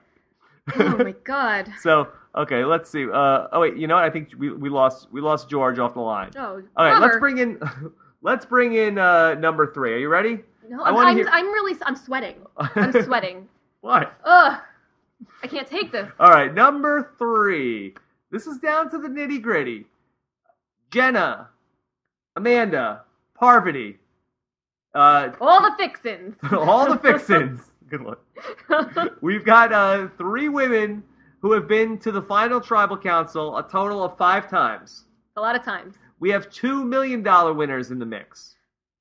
Oh my god. So, okay, let's see. Uh, oh wait, you know what? I think we we lost we lost George off the line. Oh. Okay, bummer. let's bring in let's bring in uh, number three. Are you ready? No, I I'm, wanna I'm, hear- I'm really. I'm sweating. I'm sweating. What? Ugh. I can't take this. All right, number three. This is down to the nitty gritty. Jenna, Amanda, Parvati, uh, All the fixins. all the fixins. Good luck. We've got uh, three women who have been to the final tribal council a total of five times. A lot of times. We have two million dollar winners in the mix.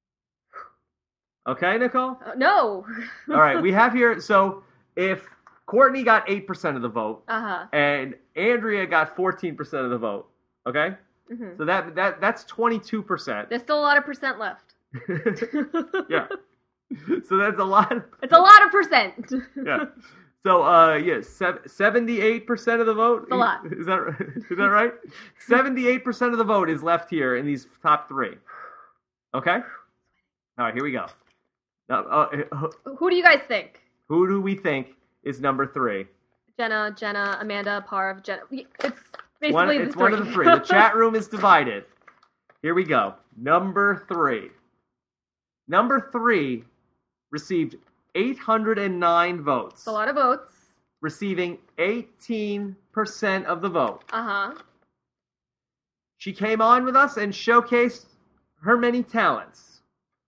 Okay, Nicole? Uh, no. All right, we have here, so if Courtney got eight percent of the vote Uh huh. and Andrea got fourteen percent of the vote, okay? hmm So that that that's twenty-two percent. There's still a lot of percent left. Yeah. So that's a lot. Of, It's a lot of percent. yeah. So uh yeah, seventy-eight percent of the vote. It's a lot. Is that is that right? seventy-eight percent of the vote is left here in these top three. Okay? All right, here we go. Now, uh, Who do you guys think? who do we think is number three? Jenna, Jenna, Amanda, Parv, Jenna. We- It's basically One, the it's three. one of the three. The chat room is divided. Here we go. Number three. Number three received eight hundred nine votes, It's a lot of votes. receiving eighteen percent of the vote. Uh huh. she came on with us and showcased her many talents.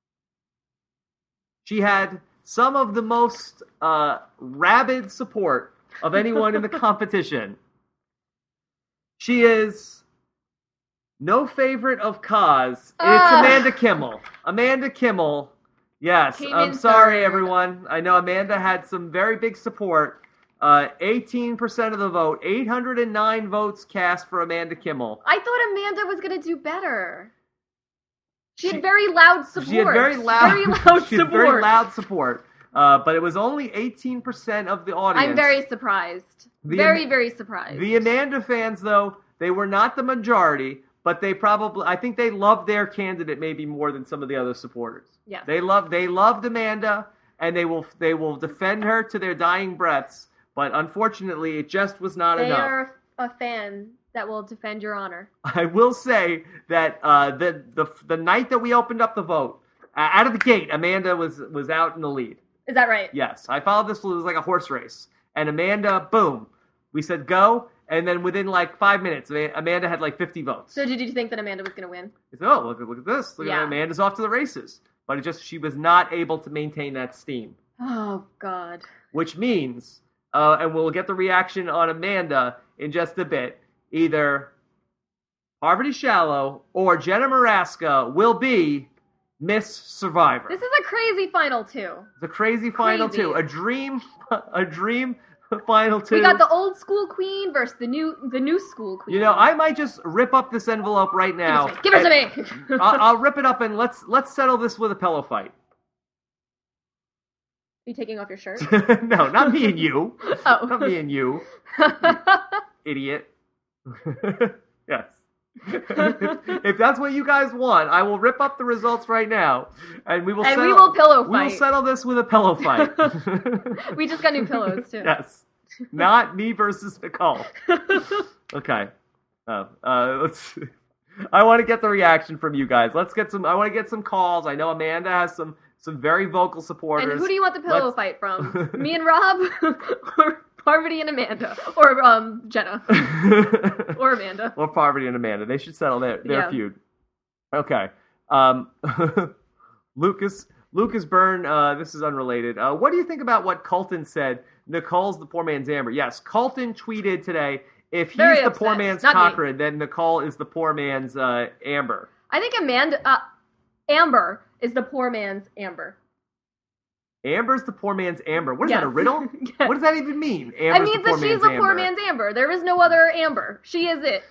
She had some of the most uh, rabid support of anyone in the competition. She is no favorite of Kaz. It's Ah. Amanda Kimmel. Amanda Kimmel. Yes, Came I'm in sorry, third. everyone. I know Amanda had some very big support. Uh, eighteen percent of the vote. eight hundred nine votes cast for Amanda Kimmel. I thought Amanda was gonna do better. She, She- had very loud support. She had very loud, very loud she had support. very loud support. Uh, but it was only eighteen percent of the audience. I'm very surprised. The very, Am- very surprised. The Amanda fans, though, they were not the majority, but they probably, I think they loved their candidate maybe more than some of the other supporters. Yes. They love, they loved Amanda, and they will, they will defend her to their dying breaths. But unfortunately, it just was not They enough. are a fan that will defend your honor. I will say that uh, the the the night that we opened up the vote, uh, out of the gate, Amanda was was out in the lead. Is that right? Yes, I followed this. It was like a horse race, and Amanda, boom, we said go, and then within like five minutes, Ama- Amanda had like fifty votes. So did you think that Amanda was going to win? I said, oh, look, at- look at this! Look Yeah. at Amanda's off to the races. But it just she was not able to maintain that steam, Oh, God. which means, uh, and we'll get the reaction on Amanda in just a bit. Either Parvati Shallow or Jenna Maraska will be Miss Survivor. This is a crazy final two. The crazy final Crazy. two, a dream, a dream final two. We got the old school queen versus the new the new school queen. You know, I might just rip up this envelope right now. Give it to me. Give it to me. I'll, I'll rip it up and let's let's settle this with a pillow fight. you taking off your shirt? No, not me and you. Oh. Not me and you, idiot. Yes. If that's what you guys want, I will rip up the results right now, and we will. And settle, we will pillow We will fight. settle this with a pillow fight. We just got new pillows too. Yes. Not me versus Nicole. Okay. Uh, uh, let's. I want to get the reaction from you guys. Let's get some. I want to get some calls. I know Amanda has some some very vocal supporters. And who do you want the pillow Let's- fight from? Me and Rob, or Parvati and Amanda, or um Jenna, or Amanda? Or Parvati and Amanda. They should settle their, their Yeah. feud. Okay. Um, Lucas Lucas Byrne, uh, this is unrelated. Uh, what do you think about what Colton said? Nicole's the poor man's Amber. Yes, Colton tweeted today, if he's Very the upset. poor man's Not me. Cochran, then Nicole is the poor man's uh, Amber. I think Amanda, uh, Amber is the poor man's Amber. Amber's the poor man's Amber. What is Yes. that, a riddle? Yes. What does that even mean? It Amber's means the poor that she's man's the poor Amber. man's Amber. There is no other Amber. She is it.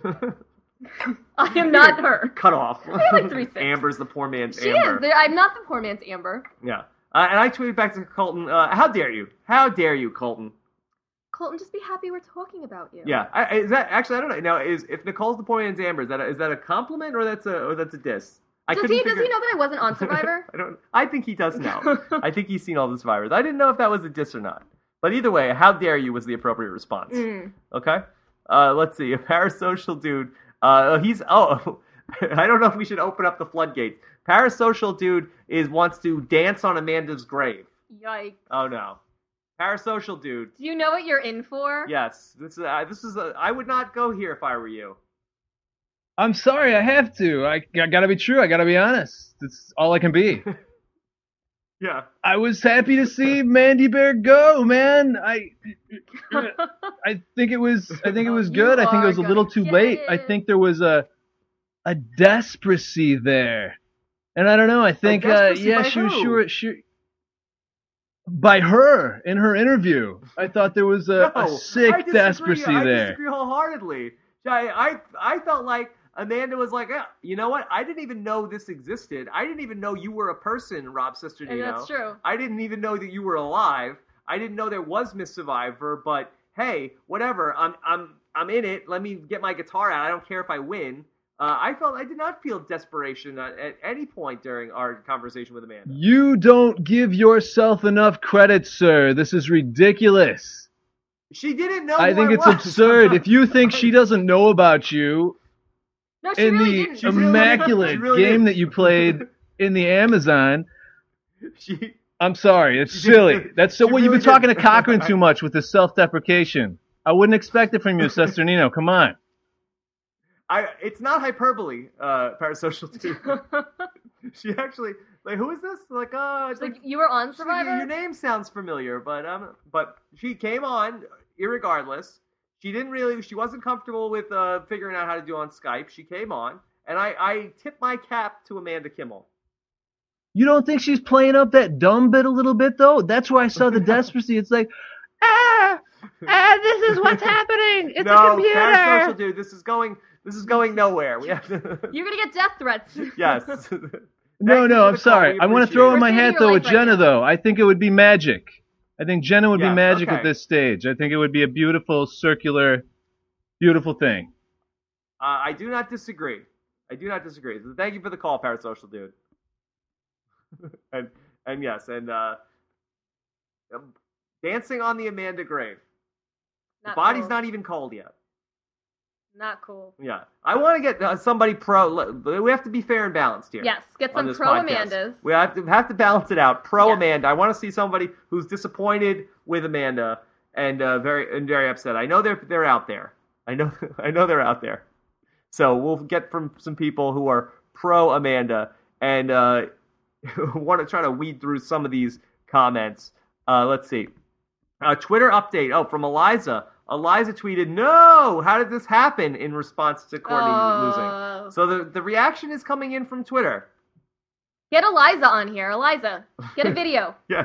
I am not her. Cut off. I have like three sips. Amber's the poor man's She Amber. is. There- I'm not the poor man's Amber. Yeah. Uh, and I tweeted back to Colton, uh, how dare you? How dare you, Colton? Colton, just be happy we're talking about you. Yeah. I, is that actually? I don't know. Now, is if Nicole's the poor man's Amber, is that a, is that a compliment or that's a or that's a diss? I Does couldn't he? Does figure- he know that I wasn't on Survivor? I don't. I think he does now. I think he's seen all the survivors. I didn't know if that was a diss or not. But either way, how dare you was the appropriate response. Mm. Okay. Uh, let's see. A parasocial dude. Uh, he's. Oh, I don't know if we should open up the floodgates. Parasocial dude is wants to dance on Amanda's grave. Yikes. Oh no. Parasocial dude. Do you know what you're in for? Yes. This is. Uh, this is. A, I would not go here if I were you. I'm sorry, I have to. I, I gotta be true. I gotta be honest. That's all I can be. Yeah. I was happy to see Mandy Bear go, man. I, I think it was. I think it was You good. I think it was a are little gonna too get late. I it. think there was a, a desperacy there, and I don't know. I think, uh, desperacy yeah, by she was who? sure. She, by her in her interview, I thought there was a, No, a sick I disagree. desperacy I there. disagree wholeheartedly. I, I I felt like Amanda was like, yeah, you know what? I didn't even know this existed. I didn't even know you were a person, Rob Sister And that's true. I didn't even know that you were alive. I didn't know there was Miss Survivor. But hey, whatever. I'm I'm I'm in it. Let me get my guitar out. I don't care if I win. Uh, I felt I did not feel desperation at, at any point during our conversation with Amanda. You don't give yourself enough credit, sir. This is ridiculous. She didn't know. I who think I it's was. absurd. If you think she doesn't know about you No, she in really the didn't. She really- immaculate she really game didn't. that you played in the Amazon, She. I'm sorry. It's She did- silly. That's so. she Well, you've really been talking to did. Cochran too much with this self-deprecation. I wouldn't expect it from you, Sesternino. Come on. I it's not hyperbole, uh, Parasocial Dude. She actually like who is this? Like uh, it's Like like you were on she- Survivor. your name sounds familiar, but um, but she came on irregardless. She didn't really. She wasn't comfortable with uh figuring out how to do on Skype. She came on, and I I tip my cap to Amanda Kimmel. You don't think she's playing up that dumb bit a little bit though? That's where I saw the desperacy. It's like, ah, ah, this is what's happening. It's no, a computer. Parasocial Dude, this is going. This is going nowhere. We have to. You're gonna get death threats. Yes. No, Thank you no, for I'm the call. sorry. We I want to appreciate throw it. in my We're saving hat your though life with right Jenna now. though. I think it would be magic. I think Jenna would Yes, be magic okay. at this stage. I think it would be a beautiful circular, beautiful thing. Uh, I do not disagree. I do not disagree. So thank you for the call, Parasocial Dude. and and yes, and uh, um, dancing on the Amanda grave. The Not body's cool. not even cold yet. Not cool. Yeah, I want to get uh, somebody pro. But we have to be fair and balanced here. Yes, get on some this pro podcast. Amandas. We have to have to balance it out. Pro Yes. Amanda. I want to see somebody who's disappointed with Amanda and uh, very and very upset. I know they're they're out there. I know I know they're out there. So we'll get from some people who are pro Amanda and uh, want to try to weed through some of these comments. Uh, let's see. Uh, Twitter update. Oh, from Eliza. Eliza tweeted, "No, how did this happen?" in response to Courtney losing. Oh. So the the reaction is coming in from Twitter. Get Eliza on here. Eliza, get a video. Yes.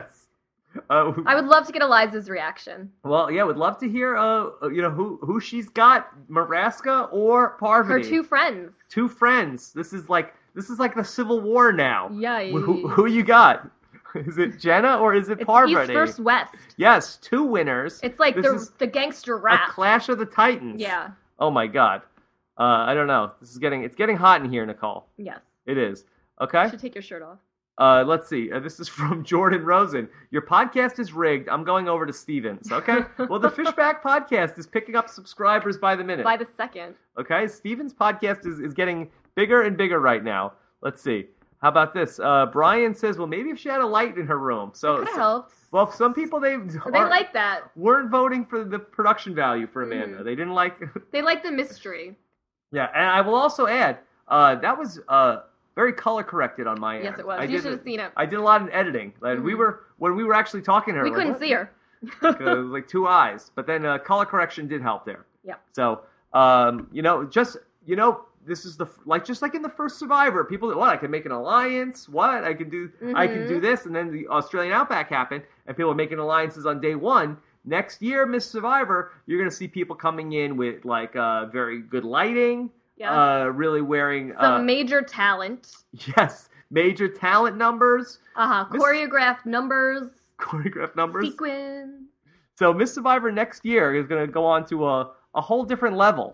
Uh, I would love to get Eliza's reaction. well, yeah, would love to hear. Uh, you know who who she's got, Maraska or Her Parvati. two friends. Two friends. This is like this is like the Civil War now. Yikes. Who, who you got? Is it Jenna or is it It's Parvati? East versus West. Yes, two winners. It's like This the is the gangster a rap. clash of the Titans. Yeah. Oh my God. Uh, I don't know. This is getting it's getting hot in here, Nicole. Yes. It is. Okay. You should take your shirt off. Uh, let's see. Uh, this is from Jordan Rosen. Your podcast is rigged. I'm going over to Stevens. Okay. Well, the Fishback podcast is picking up subscribers by the minute. By the second. Okay. Stevens' podcast is, is getting bigger and bigger right now. Let's see. How about this? Uh, Brian says, well, maybe if she had a light in her room. So, Could have so- helped. well, some people they They aren't- like that. weren't voting for the production value for Amanda. Mhm. They didn't like. They like the mystery. Yeah, and I will also add uh, that was uh, very color corrected on my end. Yes, it was. I You did, should have seen it. I did a lot in editing. Like, we Mhm. were when we were actually talking to her. We like, couldn't what? see her. 'Cause it was like two eyes, but then uh, color correction did help there. Yep. So, um, you know, just you know, this is the like just like in the first Survivor, people what I can make an alliance, what I can do, I can Mhm. do this, and then the Australian Outback happened, and people were making alliances on day one. Next year, Miss Survivor, you're gonna see people coming in with like uh, very good lighting, Yes. uh, really wearing Some uh, major talent. yes, major talent numbers, Uh huh. Miss- Choreographed numbers. choreographed numbers. Sequins. So Miss Survivor next year is going to go on to a, a whole different level.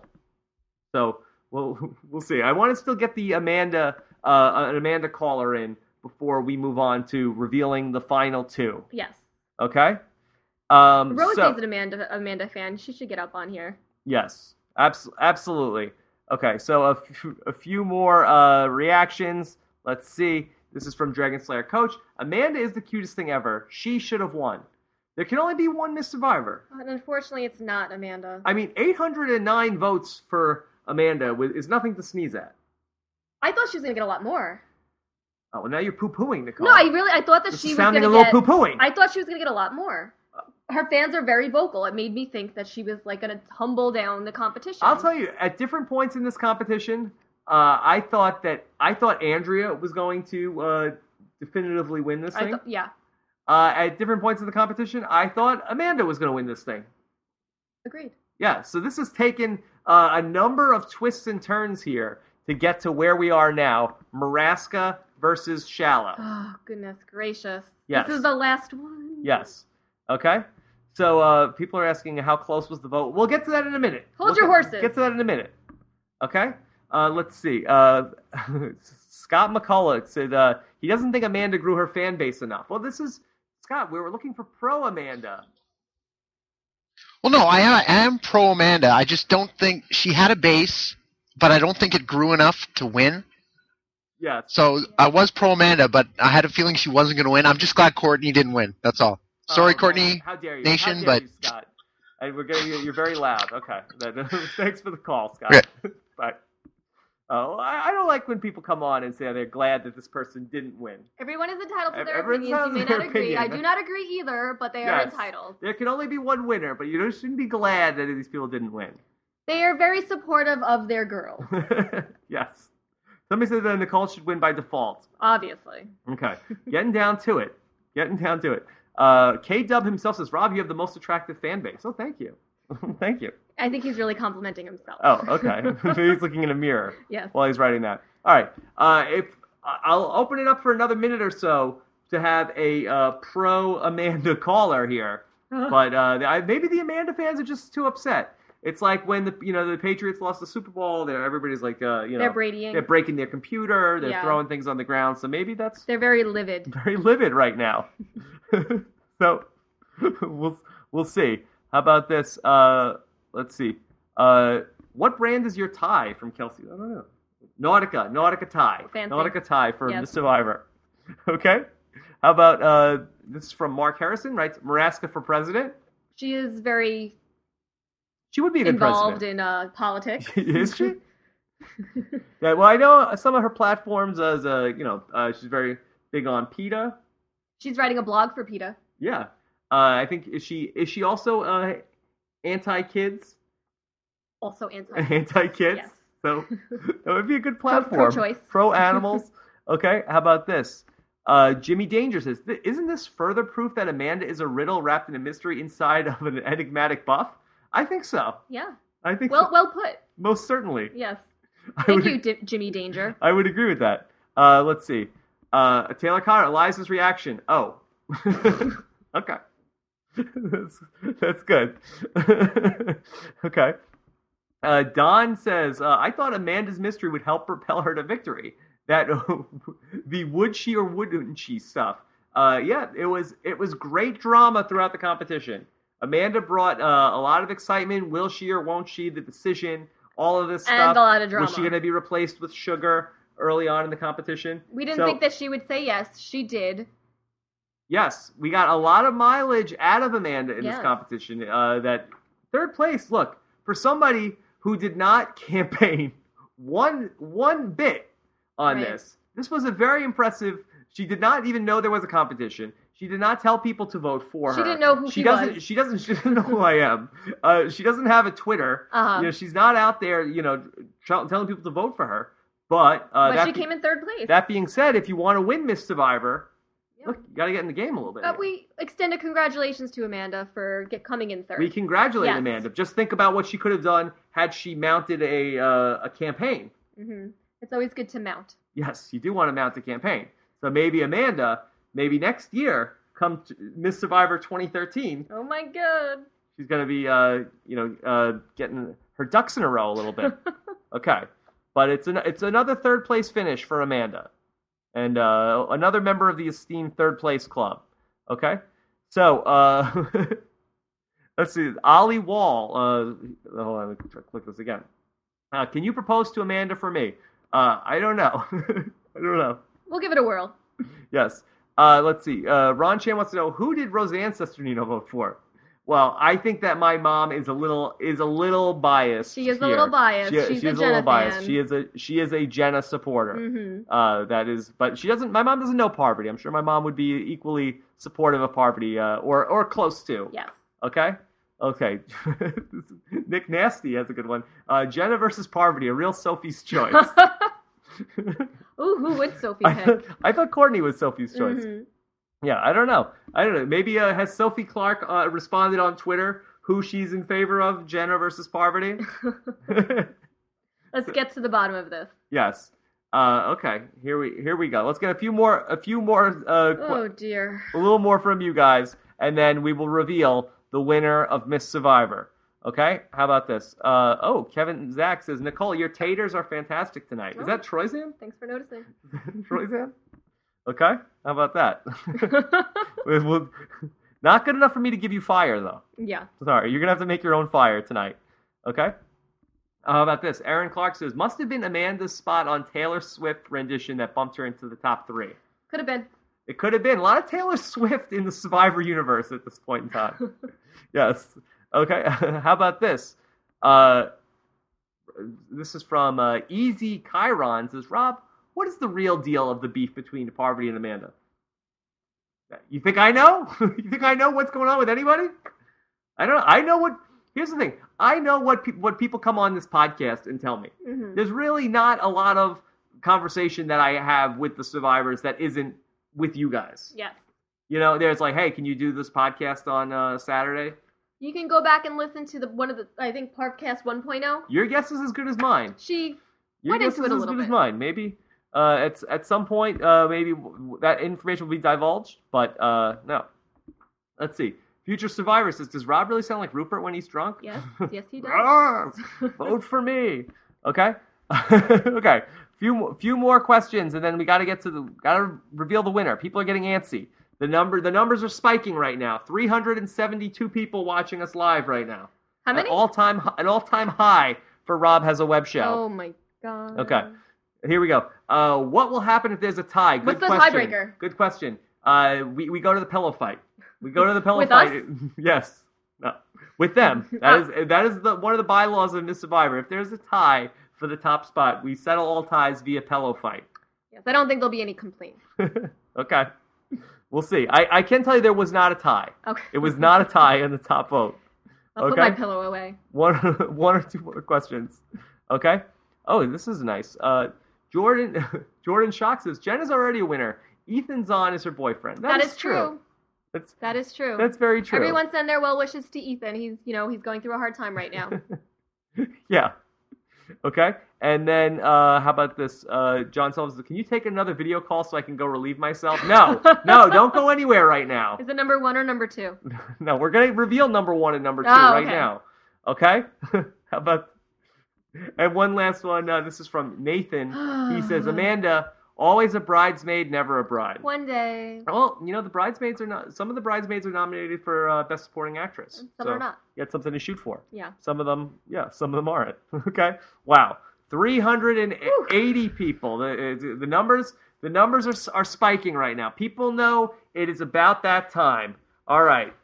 So we'll we'll see. I want to still get the Amanda uh, an Amanda caller in before we move on to revealing the final two. Yes. Okay. Um, Rose so, is an Amanda Amanda fan. She should get up on here. yes, abs- absolutely. Okay, so a, f- a few more uh, reactions. Let's see. This is from Dragon Slayer Coach. Amanda is the cutest thing ever. She should have won. There can only be one Miss Survivor. And unfortunately, it's not Amanda. I mean, eight hundred nine votes for Amanda wi- is nothing to sneeze at. I thought she was gonna get a lot more. Oh, well, now you're poo-pooing, Nicole. No, I really I thought that This she is was sounding gonna a little get. poo-pooing. I thought she was gonna get a lot more. Her fans are very vocal. It made me think that she was like gonna humble down the competition. I'll tell you, at different points in this competition, uh, I thought that I thought Andrea was going to uh, definitively win this I thing. th- yeah, uh, at different points in the competition, I thought Amanda was going to win this thing. agreed. Yeah, so this has taken uh, a number of twists and turns here to get to where we are now. Maraska versus Shallow. Oh goodness gracious! Yes. This is the last one. Yes. Okay. So uh, people are asking how close was the vote. We'll get to that in a minute. Hold We'll your get, horses. Get to that in a minute. Okay. Uh, let's see. Uh, Scott McCullough said uh, he doesn't think Amanda grew her fan base enough. Well, this is Scott. We were looking for pro Amanda. Well, no, I, I am pro Amanda. I just don't think she had a base, but I don't think it grew enough to win. Yes. So I was pro Amanda, but I had a feeling she wasn't going to win. I'm just glad Courtney didn't win. That's all. Sorry, Oh, Courtney. How dare you? Nation, How dare but- you, Scott. And we're getting you're very loud. Okay. Thanks for the call, Scott. Okay. Bye. Oh, I, I don't like when people come on and say they're glad that this person didn't win. Everyone is entitled to their Everyone's opinions. You may entitled not to agree. their I opinion. do not agree either, but they are Yes. entitled. There can only be one winner, but you shouldn't be glad that these people didn't win. They are very supportive of their girls, Yes. Somebody said that Nicole should win by default. obviously. Okay. Getting down to it. Getting down to it. Uh, K-Dub himself says, Rob, you have the most attractive fan base. Oh, thank you. Thank you. I think he's really complimenting himself. Oh, okay. He's looking in a mirror Yes. while he's writing that. All right. Uh, if I'll open it up for another minute or so to have a uh, pro Amanda caller here, but uh, I, maybe the Amanda fans are just too upset. It's like when the you know the Patriots lost the Super Bowl. They're, everybody's like uh, you know They're Bradying. they're breaking their computer. They're Yeah. throwing things on the ground. So maybe that's They're very livid. very livid right now. So we'll we'll see. How about this? Uh, let's see. Uh, what brand is your tie from Kelsey? I don't know. Nautica, Nautica tie. Fancy. Nautica tie for Yes. Miss Survivor. Okay. How about uh, this is from Mark Harrison, right? Maraska for president. She is very She would be a good involved president. in uh, politics. Is she? Yeah. Well, I know some of her platforms as uh, you know, uh, she's very big on PETA. She's writing a blog for PETA. Yeah. Uh, I think is she is she also uh, anti-kids? Also anti. Anti-kids. Yes. So that would be a good platform. pro-choice. Pro-animals. Okay. How about this? Uh, Jimmy Danger says, "Th- isn't this further proof that Amanda is a riddle wrapped in a mystery inside of an enigmatic buff? I think so. Yeah. I think Well, so. well put. Most certainly. Yes. I Thank would- you, Di- Jimmy Danger. I would agree with that. Uh, let's see. Uh, Taylor Connor, Eliza's reaction. Oh. Okay. that's, that's good. Okay. Uh, Don says, uh, I thought Amanda's mystery would help propel her to victory. That the would she or wouldn't she stuff. Uh, yeah, it was it was great drama throughout the competition. Amanda brought uh, a lot of excitement. Will she or won't she? The decision, all of this And stuff. a lot of drama. Was she going to be replaced with Sugar early on in the competition? We didn't So- think that she would say yes. She did. Yes, we got a lot of mileage out of Amanda in Yes. this competition. Uh, that third place, look, for somebody who did not campaign one one bit on Right. this, this was a very impressive. She did not even know there was a competition. She did not tell people to vote for She her. didn't know who she he doesn't. was. She doesn't. She doesn't know who I am. Uh, she doesn't have a Twitter. Uh-huh. You know, she's not out there. You know, tr- telling people to vote for her. But uh, But that she be- came in third place. that being said, if you want to win Miss Survivor, Yeah. look, you got to get in the game a little bit. But here. we extend a congratulations to Amanda for get coming in third. We congratulate Yes. Amanda. Just think about what she could have done had she mounted a uh, a campaign. hmm It's always good to mount. Yes, you do want to mount a campaign. So maybe Amanda, maybe next year, come to Miss Survivor twenty thirteen, Oh my god. she's going to be, uh, you know, uh, getting her ducks in a row a little bit. Okay, but it's an it's another third place finish for Amanda, and uh, another member of the esteemed third place club. Okay, so uh, let's see, Ollie Wall. Uh, hold on, let me try to click this again. Uh, can you propose to Amanda for me? Uh, I don't know. I don't know. We'll give it a whirl. Yes. Uh, let's see. Uh, Ron Chan wants to know, who did Roseanne Sesternino vote for? Well, I think that my mom is a little is a little biased. She is a here. little biased. She, She's she a is a Jenna little biased. fan. She is a she is a Jenna supporter. hmm Uh, that is, but she doesn't. My mom doesn't know Parvati. I'm sure my mom would be equally supportive of Parvati, uh, or or close to. Yes. Okay. Okay. Nick Nasty has a good one. Uh, Jenna versus Parvati, a real Sophie's choice. Ooh, who would Sophie I, pick? I thought Courtney was Sophie's choice. Mhm. Yeah, I don't know. I don't know. Maybe uh, has Sophie Clark uh, responded on Twitter who she's in favor of, Jenna versus Parvati? Let's get to the bottom of this. Yes. Uh, okay. Here we here we go. Let's get a few more a few more uh, qu- Oh dear. a little more from you guys, and then we will reveal the winner of Miss Survivor. Okay? How about this? Uh, oh, Kevin Zach says, Nicole, your taters are fantastic tonight. Is Oh. that Troyzan? Thanks for noticing. Troyzan? Okay. How about that? We'll- we'll- not good enough for me to give you fire, though. Yeah. Sorry, you're going to have to make your own fire tonight. Okay? Uh, how about this? Aaron Clark says, must have been Amanda's spot on Taylor Swift rendition that bumped her into the top three. Could have been. It could have been. A lot of Taylor Swift in the Survivor universe at this point in time. Yes. Okay. How about this? Uh, this is from uh, Easy Chiron. Says, Rob, what is the real deal of the beef between Parvati and Amanda? You think I know? You think I know what's going on with anybody? I don't. I know what. Here's the thing. I know what pe- what people come on this podcast and tell me. Mm-hmm. There's really not a lot of conversation that I have with the survivors that isn't with you guys. Yes. You know, there's like, hey, can you do this podcast on uh, Saturday? You can go back and listen to the one of the I think Parvcast one point oh. Your guess is as good as mine. She Your went guess into is it a as little good as bit. mine. Maybe uh, at at some point, uh, maybe w- that information will be divulged. But uh, no. Let's see. Future Survivor says, does Rob really sound like Rupert when he's drunk? Yes, yes he does. Ah, vote for me. Okay. Okay. Few few more questions, and then we got to get to the got to reveal the winner. People are getting antsy. The number the numbers are spiking right now. three hundred seventy-two people watching us live right now. How many? An all time an all time high for Rob Has a Web Show. Oh my god. Okay. Here we go. Uh, what will happen if there's a tie? Good What's the question. tiebreaker? Good question. Uh, we we go to the pillow fight. We go to the pillow With fight. us? Yes. No. With them. That is that is the one of the bylaws of Miss Survivor. If there's a tie for the top spot, we settle all ties via pillow fight. Yes, I don't think there'll be any complaints. Okay. We'll see. I, I can tell you there was not a tie. Okay. It was not a tie in the top vote. I'll okay. put my pillow away. One one or two more questions. Okay. Oh, this is nice. Uh, Jordan Jordan Shock says Jenna's already a winner. Ethan Zahn is her boyfriend. that is true. true. That's That is true. that's very true. Everyone send their well wishes to Ethan. He's, you know, he's going through a hard time right now. Yeah. Okay. And then uh, how about this? Uh, John Sullivan says, can you take another video call so I can go relieve myself? No. No, don't go anywhere right now. Is it number one or number two? No, we're going to reveal number one and number two Oh, right okay. now. Okay? How about... And one last one. Uh, this is from Nathan. He says, Amanda, always a bridesmaid, never a bride. One day. Well, you know, the bridesmaids are not... Some of the bridesmaids are nominated for uh, Best Supporting Actress. Some so are not. You got something to shoot for. Yeah. Some of them, yeah, some of them aren't. Okay? Wow. three hundred eighty people. The, the numbers the numbers are, are spiking right now. People know it is about that time. All right.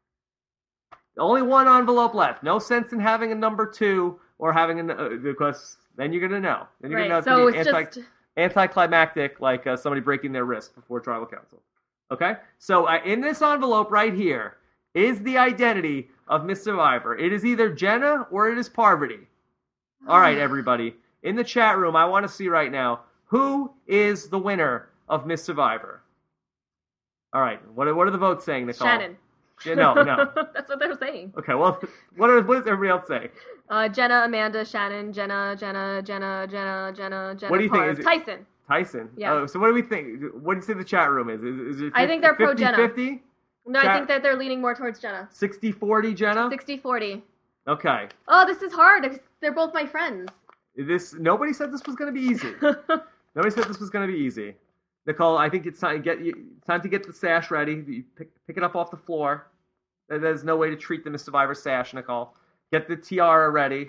Only one envelope left. No sense in having a number two or having a... Uh, because then you're going to know. Then you're Right, going to so know it's it's anti, just... anticlimactic, like uh, somebody breaking their wrist before tribal council. Okay? So uh, in this envelope right here is the identity of Miss Survivor. It is either Jenna or it is Parvati. All right, everybody. In the chat room, I want to see right now, who is the winner of Miss Survivor? All right. What are, what are the votes saying, Nicole? Shannon. Yeah, no, no. That's what they're saying. Okay, well, what, are, what does everybody else say? Uh, Jenna, Amanda, Shannon, Jenna, Jenna, Jenna, Jenna, Jenna, Jenna. What do you think? Parv. Is it- Tyson. Tyson. Yeah. Oh, so what do we think? What do you say the chat room is? Is, is it I think they're pro fifty Jenna. fifty? No, I Chat- think that they're leaning more towards Jenna. sixty forty, Jenna? sixty forty. Okay. Oh, this is hard. It's- They're both my friends. This Nobody said this was going to be easy. Nobody said this was going to be easy. Nicole, I think it's time to get you, time to get the sash ready. You pick, pick it up off the floor. There- There's no way to treat the Miss Survivor sash, Nicole. Get the tiara ready.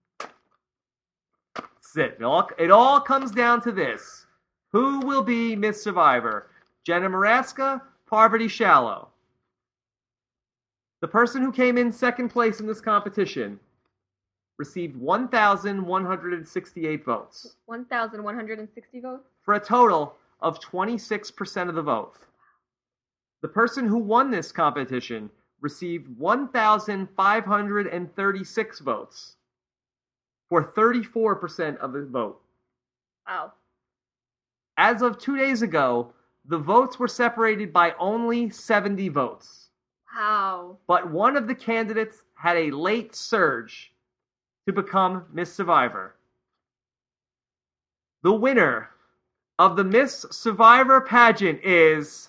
That's it. It all, it all comes down to this. Who will be Miss Survivor? Jenna Maraska, Parvati Shallow. The person who came in second place in this competition received one thousand one hundred sixty-eight votes, one thousand one hundred sixty votes? for a total of twenty-six percent of the vote. The person who won this competition received one thousand five hundred thirty-six votes, for thirty-four percent of the vote. Wow. As of two days ago, the votes were separated by only seventy votes. Wow. But one of the candidates had a late surge to become Miss Survivor. The winner of the Miss Survivor pageant is...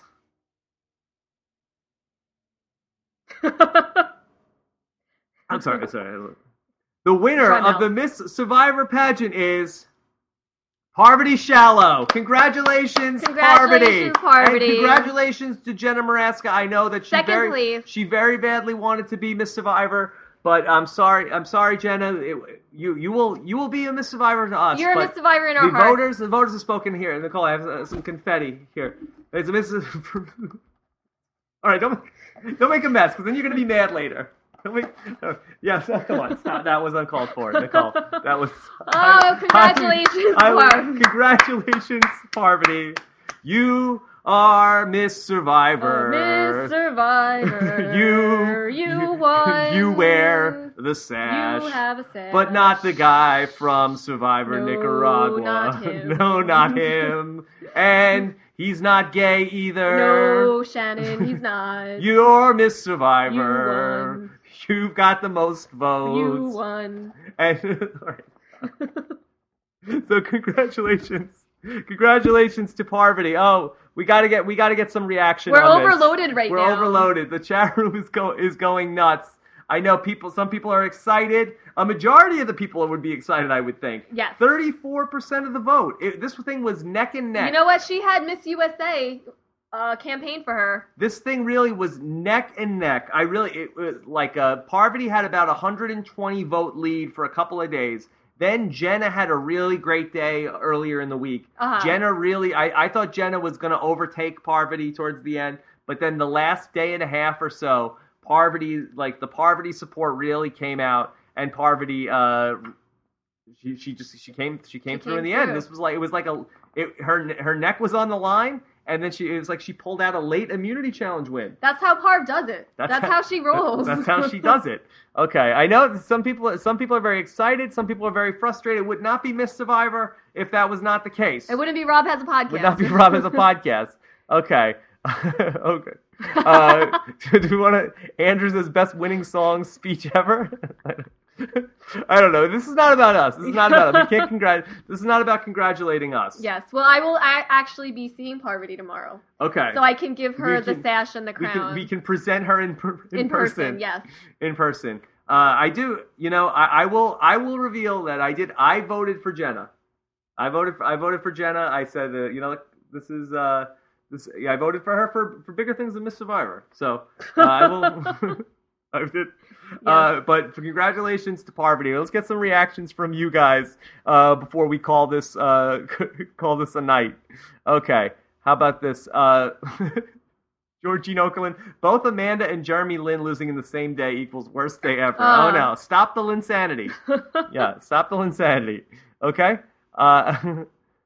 I'm sorry, sorry. The winner Run of out. the Miss Survivor pageant is Parvati Shallow. Congratulations, Congratulations, Parvati. And congratulations to Jenna Maraska. I know that she Second very place. she very badly wanted to be Miss Survivor, but I'm sorry. I'm sorry, Jenna. It- you you will you will be a Miss Survivor to us. You're a but Miss Survivor in our the hearts. voters the voters have spoken here. Nicole, I have uh, some confetti here. It's a Miss. All right, don't don't make a mess because then you're gonna be mad later. we, uh, yes, come on, stop. That was uncalled for, Nicole. That was. Oh, congratulations, I, I, Parv. Congratulations, Parvati. You are Miss Survivor. Oh, Miss Survivor. you, you won. You wear the sash. You have a sash. But not the guy from Survivor No, Nicaragua. not him. No, not him. And he's not gay either. No, Shannon, he's not. You're Miss Survivor. You won. You've got the most votes. You won. And so congratulations. Congratulations to Parvati. Oh, we gotta get we gotta get some reaction. We're on this. overloaded right We're now. overloaded. The chat room is go is going nuts. I know people. Some people are excited. A majority of the people would be excited, I would think. Yes. Thirty-four percent of the vote. It, this thing was neck and neck. You know what? She had Miss U S A uh, campaign for her. This thing really was neck and neck. I really it was like uh, Parvati had about a one hundred twenty vote lead for a couple of days. Then Jenna had a really great day earlier in the week. Uh-huh. Jenna really, I, I thought Jenna was going to overtake Parvati towards the end, but then the last day and a half or so, Parvati, like the Parvati support really came out, and Parvati, uh, she she just she came she came She through came in the through. end. This was like it was like a it, her her neck was on the line, and then she it was like she pulled out a late immunity challenge win. That's how Parv does it. That's That's, how- how, she rolls. That's how she does it. Okay, I know some people some people are very excited, some people are very frustrated. It would not be Miss Survivor if that was not the case. It wouldn't be Rob Has a Podcast. It would not be Rob as a podcast. Okay. Okay. Uh, do we want to Andrew's best winning song speech ever? I don't know. This is not about us. This is not about us. We can't congrat. This is not about congratulating us. Yes. Well, I will a- actually be seeing Parvati tomorrow. Okay. So I can give her We the can- sash and the we crown. can we can present her in per, in, in person. Yes. In person. Uh, I do. You know, I, I will. I will reveal that I did. I voted for Jenna. I voted. For, I voted for Jenna. I said, uh, you know, this is. Uh, this. Yeah, I voted for her for, for bigger things than Miss Survivor. So uh, I will. I did. Uh, but congratulations to Parvati. Let's get some reactions from you guys uh, before we call this uh, call this a night. Okay. How about this? Uh, Georgine Okerlund, both Amanda and Jeremy Lin losing in the same day equals worst day ever. Uh. Oh no, stop the Linsanity. Yeah, stop the Linsanity. Okay? Uh,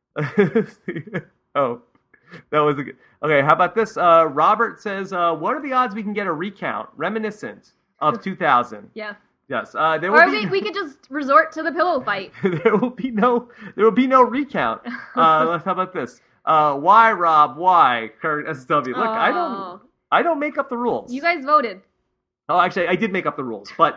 oh, that was a good. Okay, how about this? Uh, Robert says, uh, what are the odds we can get a recount reminiscent of two thousand? Yes. Yes. Uh, there will Or be, we, we could just resort to the pillow fight. there will be no there will be no recount. Uh, let's how about this? Uh, why, Rob? Why, Kurt S W? Look, I don't Oh. I don't make up the rules. You guys voted. Oh, actually, I did make up the rules, but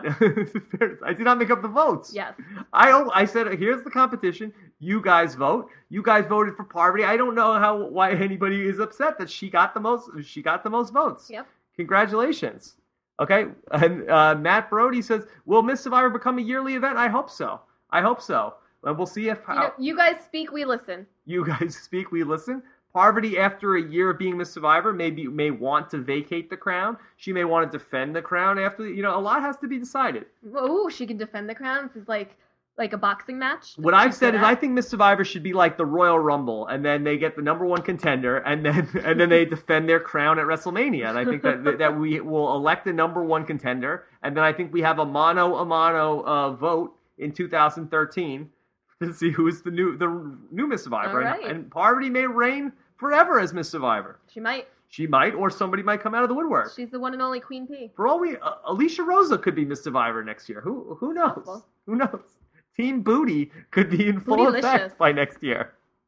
I did not make up the votes. Yes. I I said, here's the competition. You guys vote. You guys voted for Parvati. I don't know how why anybody is upset that she got the most. She got the most votes. Yep. Congratulations. Okay, and uh, Matt Brody says, will Miss Survivor become a yearly event? I hope so. I hope so. And we'll see if You, how, know, you guys speak, we listen. you guys speak, we listen. Parvati, after a year of being Miss Survivor, maybe may want to vacate the crown. She may want to defend the crown after. You know, a lot has to be decided. Ooh, she can defend the crown. This is like like a boxing match. What She's I've said good is, at. I think Miss Survivor should be like the Royal Rumble, and then they get the number one contender, and then and then they defend their crown at WrestleMania. And I think that that we will elect the number one contender, and then I think we have a mano a mano uh, vote in two thousand thirteen to see who's the new the new Miss Survivor. All And, right. and Parvati may reign forever as Miss Survivor. She might. She might, or somebody might come out of the woodwork. She's the one and only Queen P. For all we, uh, Alicia Rosa could be Miss Survivor next year. Who who knows? Possible. Who knows? Team Booty could be in full Bootylicious. effect by next year.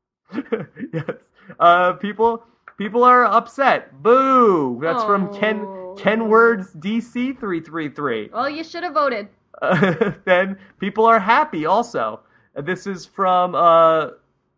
Yes. Uh, people people are upset. Boo. That's from Ken Oh. Ken Words D C three three three. Well, you should have voted. Uh, then people are happy also. Uh, This is from uh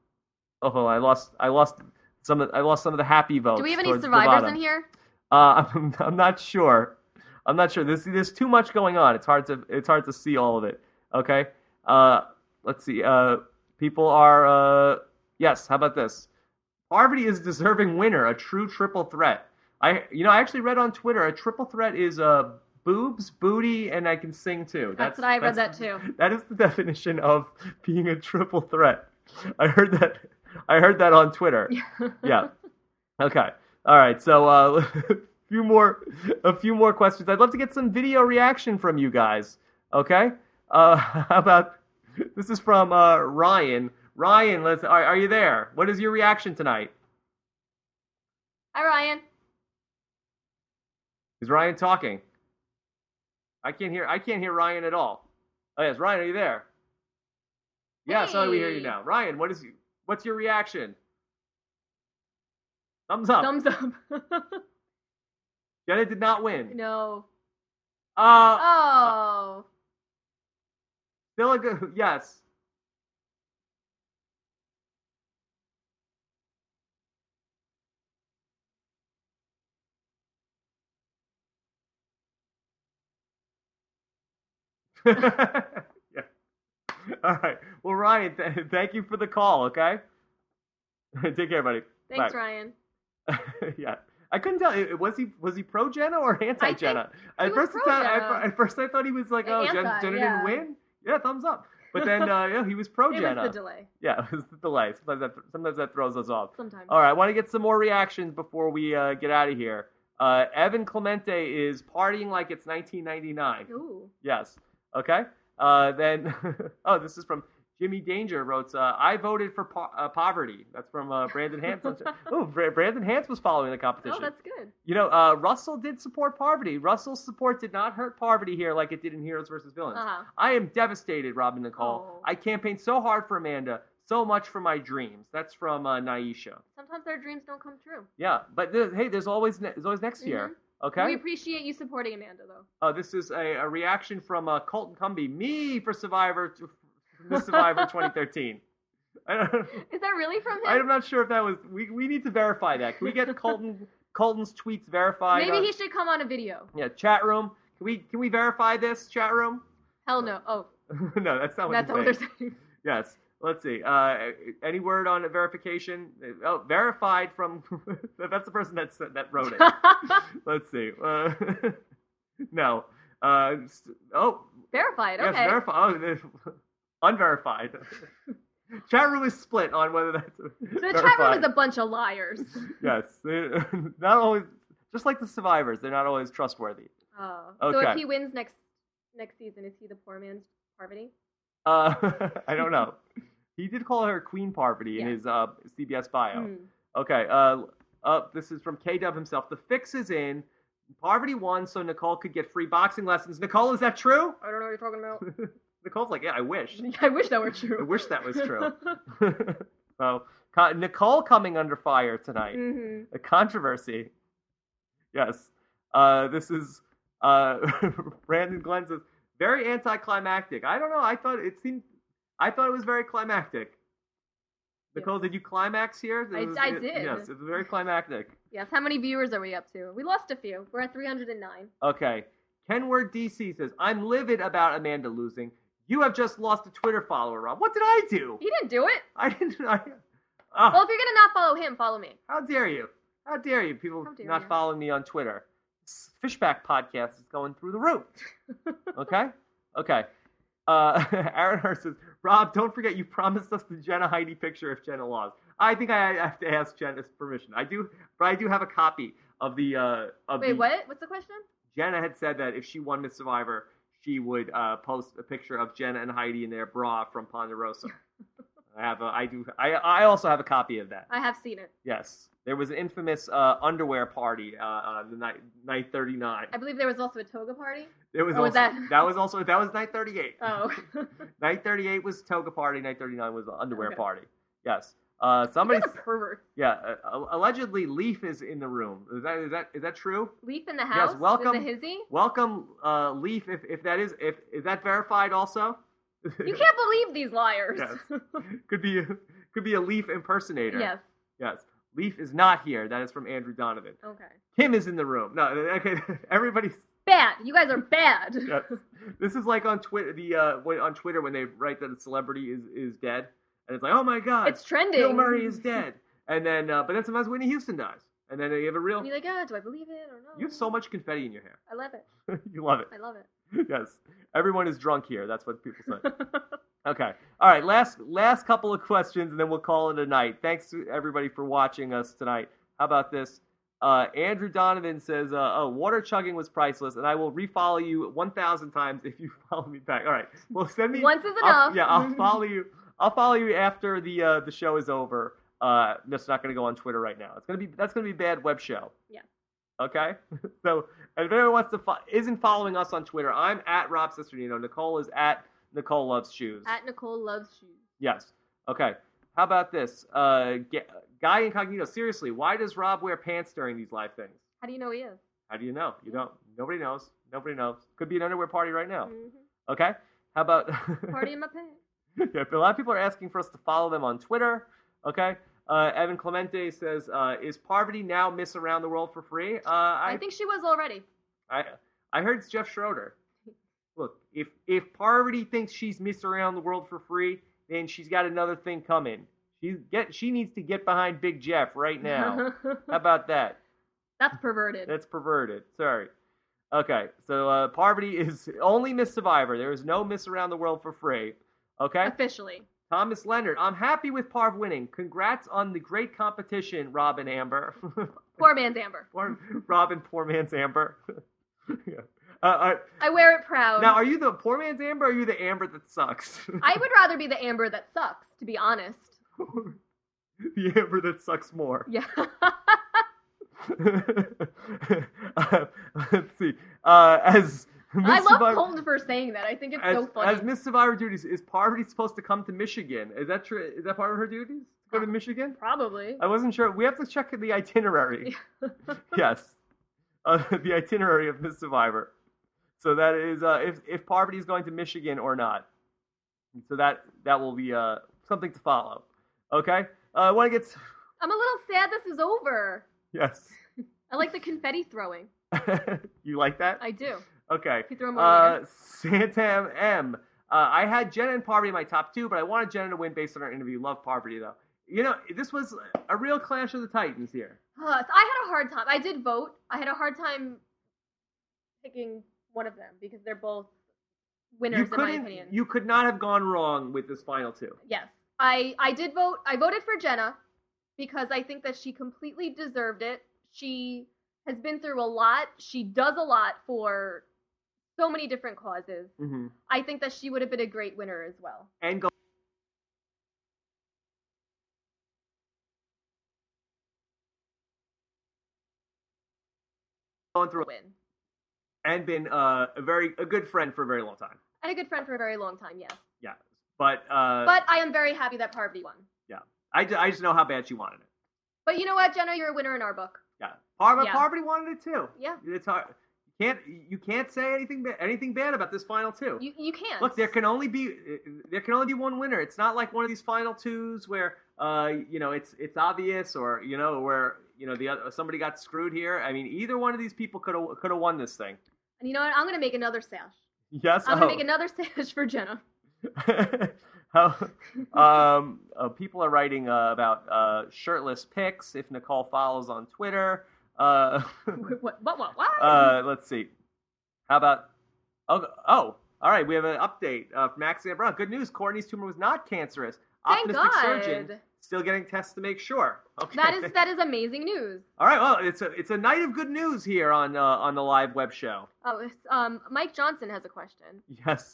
oh I lost I lost some of, I lost some of the happy votes. Do we have any towards the survivors bottom. in here? Uh, I'm, I'm not sure. I'm not sure. There's, there's too much going on. It's hard to it's hard to see all of it. Okay. Uh, let's see. Uh, people are uh, yes. How about this? Parvati is deserving winner. A true triple threat. I you know I actually read on Twitter a triple threat is uh boobs, booty, and I can sing too. That's, what I read that too. That is the definition of being a triple threat. I heard that. I heard that on Twitter. Yeah. Okay. All right. So uh, few more, a few more questions. I'd love to get some video reaction from you guys. Okay. Uh, how about this is from uh, Ryan. Ryan, let's. Are, are you there? What is your reaction tonight? Hi, Ryan. Is Ryan talking? I can't hear. I can't hear Ryan at all. Oh yes, Ryan, are you there? Yes, oh, we hear you Hey. now. Ryan, what is? What's your reaction? Thumbs up. Thumbs up. Jenna did not win. No. Uh, Oh. still a good. Yes. Yeah. All right. Well, Ryan, th- thank you for the call. Okay. Take care, buddy. Thanks, Bye. Ryan. Yeah. I couldn't tell. I- Was he was he pro Jenna or anti Jenna? he At was first, it pro sound- at, Jenna. at first, I thought he was like, Yeah, "Oh, Jen, anti, Jenna yeah. didn't win." Yeah, thumbs up. But then, uh, yeah, he was pro It Jenna. was the delay. Yeah, it was the delay. Sometimes that sometimes that throws us off. Sometimes. All right, I want to get some more reactions before we uh, get out of here. Uh, Evan Clemente is partying like it's nineteen ninety-nine. Ooh. Yes. Okay. Uh, then, oh, this is from Jimmy Danger. Wrote, uh, "I voted for po- uh, poverty." That's from uh, Brandon Hance. Oh, Bra- Brandon Hance was following the competition. Oh, that's good. You know, uh, Russell did support poverty. Russell's support did not hurt poverty here like it did in Heroes versus Villains. Uh-huh. I am devastated, Robin Nicole. Oh. I campaigned so hard for Amanda, so much for my dreams. That's from uh, Naisha. Sometimes our dreams don't come true. Yeah, but th- hey, there's always ne- there's always next year. Okay. We appreciate you supporting Amanda, though. Oh, this is a, a reaction from uh, Colton Cumby. Me for Survivor, Miss Survivor twenty thirteen. I don't, Is that really from him? I'm not sure if that was. We, we need to verify that. Can we get Colton Colton's tweets verified? Maybe on- he should come on a video. Yeah, chat room. Can we can we verify this chat room? Hell no. Oh, No, that's not what that's he's not what saying. they're saying. Yes. Let's see. Uh, any word on verification? Oh, verified from. That's the person that's that wrote it. Let's see. Uh, no. Uh, oh, Verified. yes, Okay. verified. Oh, unverified. Chat room is split on whether that's. So the chat room is a bunch of liars. Yes, they- not always. Just like the survivors, they're not always trustworthy. Oh. So Okay. if he wins next next season, is he the poor man's Parvati? Uh, I don't know. He did call her Queen Parvati in Yeah. his uh, C B S bio. Hmm. Okay. Uh, uh, this is from K-Dub himself. The fix is in. Parvati won, so Nicole could get free boxing lessons. Nicole, is that true? I don't know what you're talking about. Nicole's like, yeah, I wish. I wish that were true. I wish that was true. So, co- Nicole coming under fire tonight. hmm A controversy. Yes. Uh, this is uh, Brandon Glenn says, very anticlimactic. I don't know. I thought it seemed. I thought it was very climactic. Nicole, did you climax here? It I- was- I it- did. Yes, it was very climactic. Yes. How many viewers are we up to? We lost a few. We're at three hundred nine. Okay. Kenword D C says, I'm livid about Amanda losing. You have just lost a Twitter follower, Rob. What did I do? He didn't do it. I didn't. I, oh, Well, if you're gonna not follow him, follow me. how dare you? How dare you? People How dare not you. following me on Twitter. This Fishback podcast is going through the roof. Okay? Okay. Uh, Aaron Hurst says, Rob, don't forget you promised us the Jenna Heidi picture if Jenna lost. I think I have to ask Jenna's permission. I do, but I do have a copy of the. Uh, of Wait, the, what? What's the question? Jenna had said that if she won Miss Survivor, she would uh, post a picture of Jenna and Heidi in their bra from Ponderosa. I have a, I do, I, I also have a copy of that. I have seen it. Yes, there was an infamous uh, underwear party uh, on the night night thirty-nine. I believe there was also a toga party. There was Or was also, that- that was also that was night thirty-eight. Oh. Night thirty-eight was toga party. Night thirty-nine was the underwear Okay. party. Yes. Uh, somebody. He's a pervert. Yeah. Uh, allegedly, Leaf is in the room. Is that is that is that true? Leaf in the house. welcome. Is it hizzy? Welcome, uh, Leaf. If if that is if is that verified also? You can't believe these liars. Yes. Could be could be a Leaf impersonator. Yes. Yes. Leaf is not here. That is from Andrew Donovan. Okay. Kim is in the room. No. Okay. Everybody's. Bad. You guys are bad. Yes. This is like on Twitter. The uh, when, on Twitter when they write that a celebrity is, is dead, and it's like, oh my god, It's trending. Bill Murray is dead, and then uh, but then sometimes Whitney Houston dies, and then you have a real. And you're like, ah, do I believe it or no? You have so much confetti in your hair. I love it. You love it. I love it. Yes. Everyone is drunk here. That's what people say. Okay. All right. Last last couple of questions, and then we'll call it a night. Thanks to everybody for watching us tonight. How about this? Uh, Andrew Donovan says, uh, "Oh, water chugging was priceless, and I will refollow you one thousand times if you follow me back." All right. Well, send me. Once is I'll- enough. yeah, I'll follow you. I'll follow you after the uh, the show is over. Uh, I'm just not going to go on Twitter right now. It's gonna be that's gonna be bad web show. Yeah. Okay. So if anyone wants to fo- isn't following us on Twitter, I'm at Rob Cesternino. Nicole is at Nicole Loves Shoes. At Nicole Loves Shoes. Yes. Okay. How about this? Uh, G- Guy Incognito. Seriously, why does Rob wear pants during these live things? How do you know he is? How do you know? You don't. Nobody knows. Nobody knows. Could be an underwear party right now. Mm-hmm. Okay. How about Party in my pants. yeah, a lot of people are asking for us to follow them on Twitter. Okay. Uh, Evan Clemente says, uh, "Is Parvati now Miss Around the World for free?" Uh, I, I think she was already. I I heard it's Jeff Schroeder. Look, if if Parvati thinks she's Miss Around the World for free, then she's got another thing coming. She get she needs to get behind Big Jeff right now. How about that? That's perverted. That's perverted. Sorry. Okay, so uh, Parvati is only Miss Survivor. There is no Miss Around the World for free. Okay. Officially. Thomas Leonard, I'm happy with Parv winning. Congrats on the great competition, Robin Amber. Poor man's Amber. Poor, Robin, poor man's Amber. yeah. uh, uh, I wear it proud. now, are you the poor man's Amber or are you the Amber that sucks? I would rather be the Amber that sucks, to be honest. The Amber that sucks more. Yeah. uh, let's see. Uh, as Miss I love Survivor, Colton for saying that. I think it's as, so funny. as Miss Survivor duties, is Parvati supposed to come to Michigan? Is that true? Is that part of her duties? To go to Michigan? Probably. I wasn't sure. We have to check the itinerary. Yes, uh, the itinerary of Miss Survivor. So that is uh, if if Parvati is going to Michigan or not. So that that will be uh, something to follow. Okay. Uh, I want to get. I'm a little sad this is over. Yes. I like the confetti throwing. You like that? I do. Okay. You throw more Uh, later. Santam M. Uh, I had Jenna and Parvati in my top two, but I wanted Jenna to win based on our interview. Love Parvati though. You know, this was a real clash of the titans here. Uh, so I had a hard time. I did vote. I had a hard time picking one of them because they're both winners You in my couldn't. opinion. You could not have gone wrong with this final two. Yes. I, I did vote. I voted for Jenna because I think that she completely deserved it. She has been through a lot. She does a lot for so many different causes. Mm-hmm. I think that she would have been a great winner as well. And go. Going through Win. and been uh, a very a good friend for a very long time. And a good friend for a very long time, yes. Yeah, but uh, But I am very happy that Parvati won. yeah, I, ju- I just know how bad she wanted it. But you know what, Jenna? You're a winner in our book. Yeah, Par- Yeah. Parvati wanted it too. Yeah. It's hard. You can't you can't say anything ba- anything bad about this final two. You you can't. Look, there can only be there can only be one winner. It's not like one of these final twos where uh you know it's it's obvious or you know where you know the other somebody got screwed here. I mean, either one of these people could have could have won this thing. And you know what? I'm gonna make another sash. Yes. I'm gonna oh. make another sash for Jenna. How, um, uh, people are writing uh, about uh, shirtless pics if Nicole follows on Twitter. Uh, what? What? What? What? uh, let's see. How about? Oh, oh, all right. We have an update uh, from Max Brown. Good news. Courtney's tumor was not cancerous. Thank Optimistic God. surgeon still getting tests to make sure. Okay. That is that is amazing news. All right. Well, it's a it's a night of good news here on uh, on the live web show. Oh, it's, um, Mike Johnson has a question. Yes.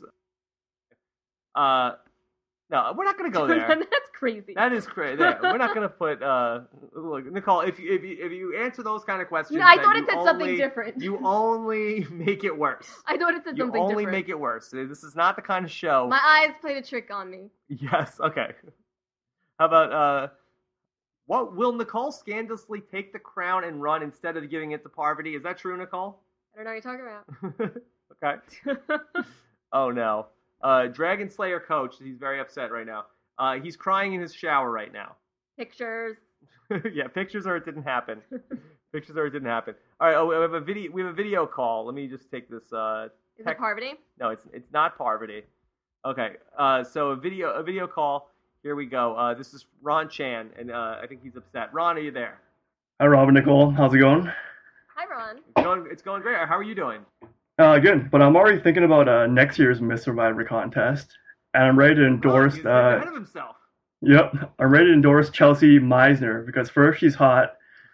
Uh, no, we're not going to go there. That's crazy. That is crazy. We're not going to put. Uh, look, Nicole, if you, if you if you answer those kind of questions, No, I then thought you it said only, something different. You only make it worse. I thought it said You something only different. make it worse. This is not the kind of show. My eyes played a trick on me. Yes. Okay. How about uh, what will Nicole scandalously take the crown and run instead of giving it to Parvati? Is that true, Nicole? I don't know what you're talking Okay. Oh no. Uh, Dragon Slayer coach, he's very upset right now. Uh, he's crying in his shower right now. Pictures. Yeah, pictures or it didn't happen. Pictures or it didn't happen. All right, oh, we have a video. We have a video call. Let me just take this. Uh, Is text- it Parvati? No, it's it's not Parvati. Okay, uh, so a video a video call. Here we go. Uh, this is Ron Chan, and uh, I think he's upset. Ron, are you there? Hi, Rob and Nicole. How's it going? Hi, Ron. It's going, it's going great. How are you doing? Uh, good. But I'm already thinking about uh, next year's Miss Survivor contest, and I'm ready to endorse. Oh, he's uh, ahead of himself. Yep, I'm ready to endorse Chelsea Meisner because first she's hot,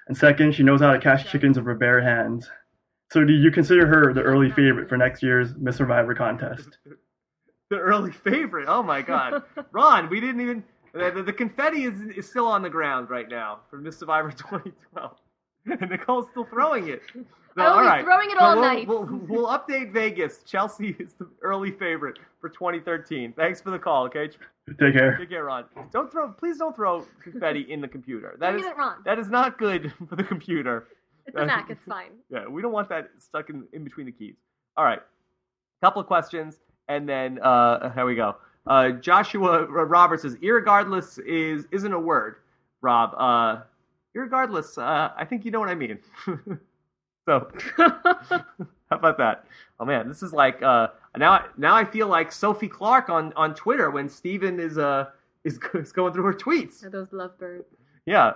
And second, she knows how to catch chickens with her bare hands. So do you consider her the early favorite for next year's Miss Survivor contest? The early favorite. Oh my God, Ron, we didn't even. The, the, the confetti is is still on the ground right now for Miss Survivor twenty twelve, and Nicole's still throwing it. So, I will all be right. throwing it So all we'll, night. We'll, we'll update Vegas. Chelsea is the early favorite for twenty thirteen. Thanks for the call. Okay. Take care. Take care, Ron. Don't throw. Please don't throw confetti in the computer. That Bring is it, Ron. that is not good for the computer. It's a Mac. It's fine. Yeah, we don't want that stuck in, in between the keys. All right. Couple of questions, and then uh, here we go. Uh, Joshua Roberts says, "Irregardless is isn't a word." Rob, uh, irregardless. Uh, I think you know what I mean. So, how about that? Oh man, this is like uh, now. Now I feel like Sophie Clark on, on Twitter when Steven is uh is, is going through her tweets. Are those lovebirds? Yeah.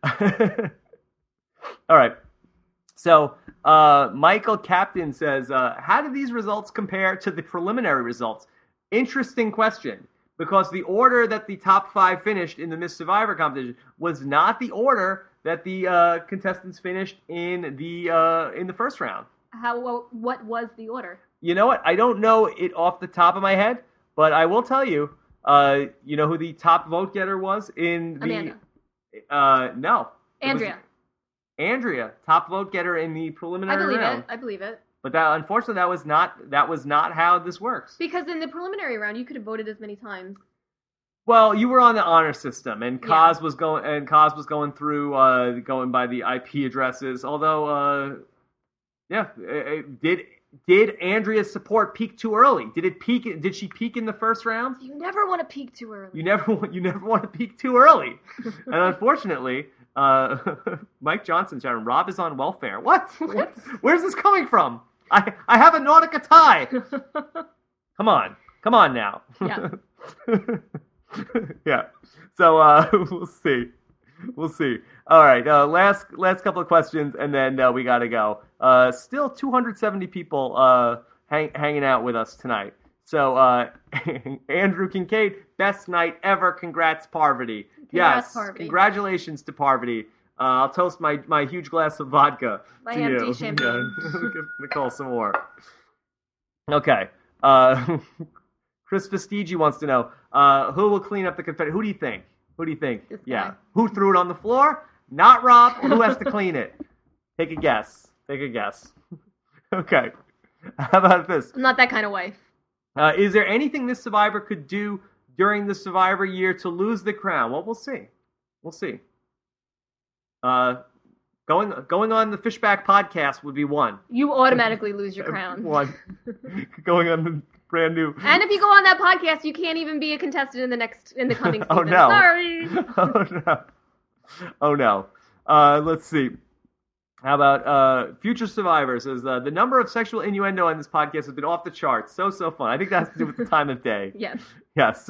All right. So, uh, Michael Captain says, uh, how do these results compare to the preliminary results? Interesting question, because the order that the top five finished in the Miss Survivor competition was not the order that the uh, contestants finished in the uh, in the first round. How? What was the order? You know what? I don't know it off the top of my head, but I will tell you. Uh, you know who the top vote getter was in the? Amanda. Uh, no. It was Andrea. Andrea, top vote getter in the I preliminary believe round. it. I believe it. But that, unfortunately, that was not that was not how this works. Because in the preliminary round, you could have voted as many times. Well, you were on the honor system, and Yeah. Kaz was going and Kaz was going through uh, going by the I P addresses. Although, uh, yeah, it, it- did did Andrea's support peak too early? Did it peak? Did she peak in the first round? You never want to peak too early. You never want you never want to peak too early, and unfortunately, uh, Mike Johnson, Sharon, Rob is on welfare. What? What? Where's this coming from? I I have a Nautica tie. Come on, come on now. Yeah. Yeah. So uh, we'll see. We'll see. All right. Uh, last last couple of questions, and then uh, we gotta go. Uh, still two hundred seventy people uh, hang, hanging out with us tonight. So uh, Andrew Kincaid, best night ever. Congrats, Parvati. Congrats, yes. Parvati. Congratulations to Parvati. Uh, I'll toast my, my huge glass of vodka My to empty you. champagne. Yeah. Give Nicole some more. Okay. Uh, Chris Vestigi wants to know, uh, who will clean up the confetti? Who do you think? Who do you think? This Yeah. guy. Who threw it on the floor? Not Rob. Who has to clean it? Take a guess. Take a guess. Okay. How about this? I'm not that kind of wife. Uh, is there anything this Survivor could do during the Survivor year to lose the crown? Well, we'll see. We'll see. Uh, going going on the Fishback podcast would be one. You automatically lose your crown. One. Going on the brand new. And if you go on that podcast, you can't even be a contestant in the next in the coming season. Oh, no. Sorry. Oh no. Oh no. Uh, let's see. How about uh, future survivors? Is uh, the number of sexual innuendo on this podcast has been off the charts. So so fun. I think that has to do with the time of day. Yes. Yes.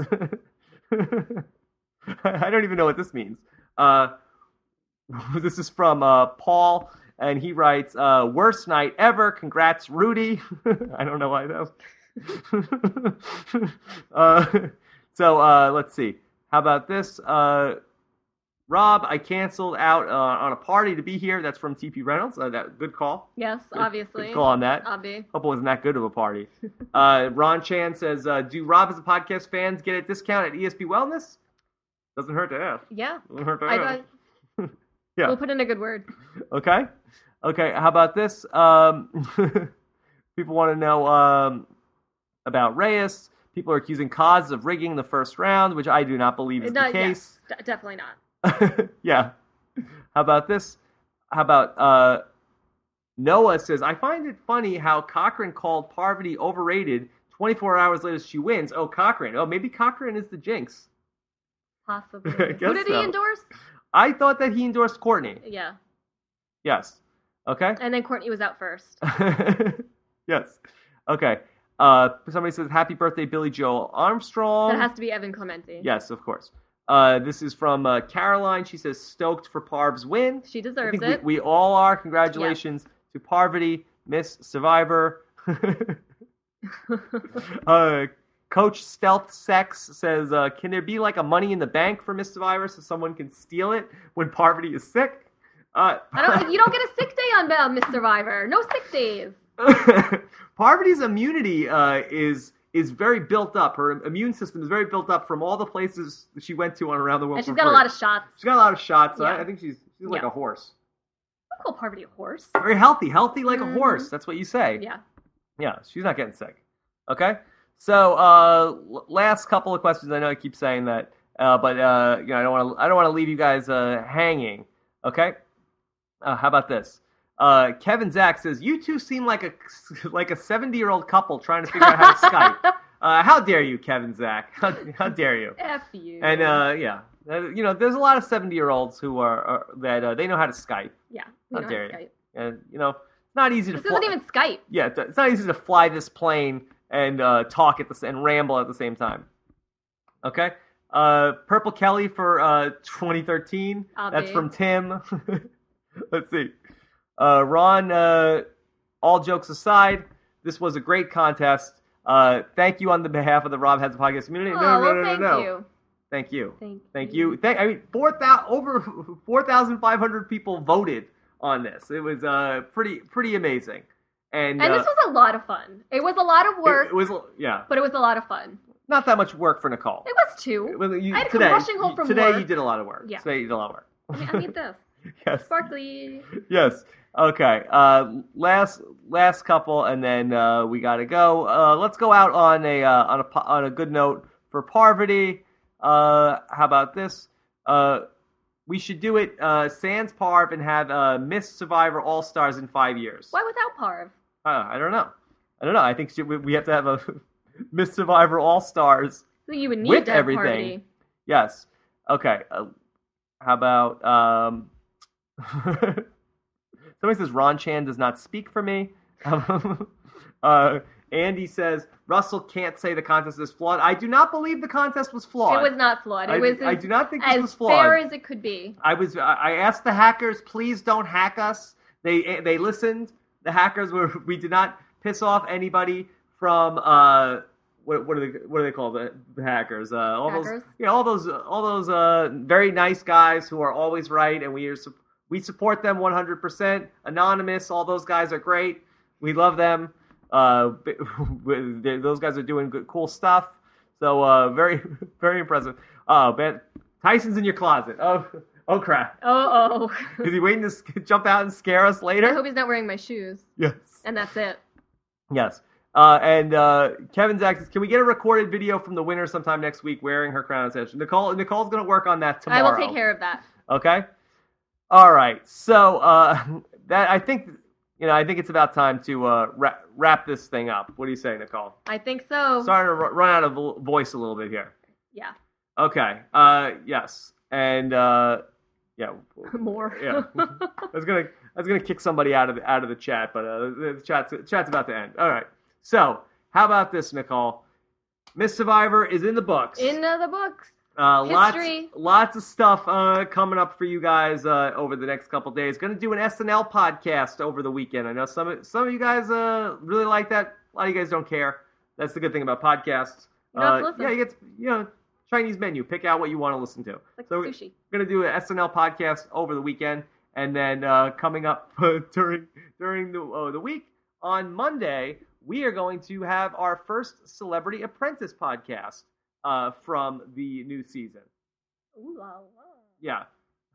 I don't even know what this means. Uh, this is from uh, Paul, and he writes, uh, "Worst night ever. Congrats, Rudy." I don't know why though. uh, so uh, let's see. How about this? Uh, Rob, I canceled out uh, on a party to be here. That's from T P Reynolds. Uh, that good call. Yes, Good- obviously. Good call on that. Obvi. Hope it wasn't that good of a party. Uh, Ron Chan says, uh, "Do Rob as a podcast fans get a discount at E S P Wellness?" Doesn't hurt to ask. Yeah. Doesn't hurt to I ask. got, Yeah. We'll put in a good word. Okay. Okay. How about this? Um, people want to know um, about Reyes. People are accusing Kaz of rigging the first round, which I do not believe is No, the case. yes, d- definitely not. Yeah. How about this? How about uh, Noah says, "I find it funny how Cochran called Parvati overrated. twenty-four hours later, she wins. Oh, Cochran. Oh, maybe Cochran is the jinx." Possibly. I guess Who did so. he endorse? I thought that he endorsed Courtney. Yeah. Yes. Okay. And then Courtney was out first. Yes. Okay. Uh, somebody says, "Happy birthday, Billy Joel Armstrong." That has to be Evan Clemente. Yes, of course. Uh, this is from uh, Caroline. She says, "Stoked for Parv's win." She I deserves think it. We, we all are. Congratulations to Parvati, Miss Survivor. uh, Coach Stealth Sex says, uh, "Can there be like a money in the bank for Miss Survivor so someone can steal it when Parvati is sick?" Uh, I don't. You don't get a sick day on uh, Miss Survivor. No sick days. Parvati's immunity uh, is is very built up. Her immune system is very built up from all the places that she went to on around the world. And she's for got a free. lot of shots. She's got a lot of shots. So Yeah. I, I think she's she's like Yeah. a horse. I call Parvati a horse. Very healthy, healthy like Mhm. a horse. That's what you say. Yeah. Yeah, she's not getting sick. Okay? So, uh, l- last couple of questions. I know I keep saying that, uh, but uh, you know, I don't want to. I don't want to leave you guys uh, hanging. Okay? Uh, how about this? Uh, Kevin Zach says you two seem like a like a seventy-year-old couple trying to figure out how to Skype. Uh, how dare you, Kevin Zach? How, how dare you? F you. And uh, yeah, uh, you know, there's a lot of seventy-year-olds who are, are that uh, they know how to Skype. yeah. We How don't dare have you? Skype. And you know, it's not easy to. This isn't fly- even Skype. Yeah, it's- it's not easy to fly this plane and uh, talk at the s- and ramble at the same time. Okay, uh, Purple Kelly for uh, twenty thirteen. Ah, That's babe. from Tim. Let's see, uh, Ron. Uh, all jokes aside, this was a great contest. Uh, thank you on the behalf of the Rob Has a Podcast community. Oh, no, no, well, no, no, thank no. you. Thank you. Thank, Thank you. Thank, I mean, four thousand over four thousand five hundred people voted on this. It was uh pretty pretty amazing. And, And uh, this was a lot of fun. It was a lot of work, It, it was yeah, but it was a lot of fun. not that much work for Nicole. It was too. Well, you, I had to today, come rushing home from today work. you did a lot of work. Yeah. Today you did a lot of work. I, mean, I need this. Yes. Sparkly. Yes. Okay. Uh, last last couple, and then uh, we gotta go. Uh, let's go out on a uh, on a po- on a good note for Parvati. Uh, how about this? Uh, we should do it uh, sans Parv and have uh, Miss Survivor All Stars in five years. Why without Parv? Uh, I don't know. I don't know. I think she, we we have to have a Miss Survivor All Stars. So you would need With to have everything. Parvati. Yes. Okay. Uh, how about um? Somebody says Ron Chan does not speak for me. uh, Andy says Russell can't say the contest is flawed. I do not believe the contest was flawed. It was not flawed. It I, was I as, do not think this as was flawed. fair as it could be. I was. I I asked the hackers, please don't hack us. They they listened. The hackers were. We did not piss off anybody from. Uh, what what are they what are they called? The, the hackers. Uh, all Hackers? those. Yeah, all those all those uh, very nice guys who are always right, and we are. su- We support them one hundred percent. Anonymous, all those guys are great. We love them. Uh, they- those guys are doing good, cool stuff. So uh, very, very impressive. Oh, Ben, Tyson's in your closet. Oh, oh crap! Oh, oh. Is he waiting to sk- jump out and scare us I later? hope he's not wearing my shoes. Yes. And that's it. Yes. Uh, and uh, Kevin Zach says, can we get a recorded video from the winner sometime next week wearing her crown and sash? Nicole, Nicole's going to work on that tomorrow. I will take care of that. Okay. All right. So uh, that I think you know I think it's about time to uh, wrap, wrap this thing up. What do you say, Nicole? I think so. Starting to ru- run out of vo- voice a little bit here. Yeah. Okay. Uh, yes. And uh, yeah. More. Yeah. I was gonna I was gonna kick somebody out of the, out of the chat, but uh, the chat's the chat's about to end. All right. So how about this, Nicole? Miss Survivor is in the books. In uh, the books. Uh, lots, History. lots of stuff uh, coming up for you guys uh, over the next couple days. Going to do an S N L podcast over the weekend. I know some of, some of you guys uh, really like that. A lot of you guys don't care. That's the good thing about podcasts. You don't have to Uh, listen. yeah, you get you know Chinese menu. Pick out what you want to listen to. Like so sushi. we're going to do an S N L podcast over the weekend, and then uh, coming up during during the uh, the week on Monday, we are going to have our first Celebrity Apprentice podcast. Uh, from the new season. Ooh la la. Yeah.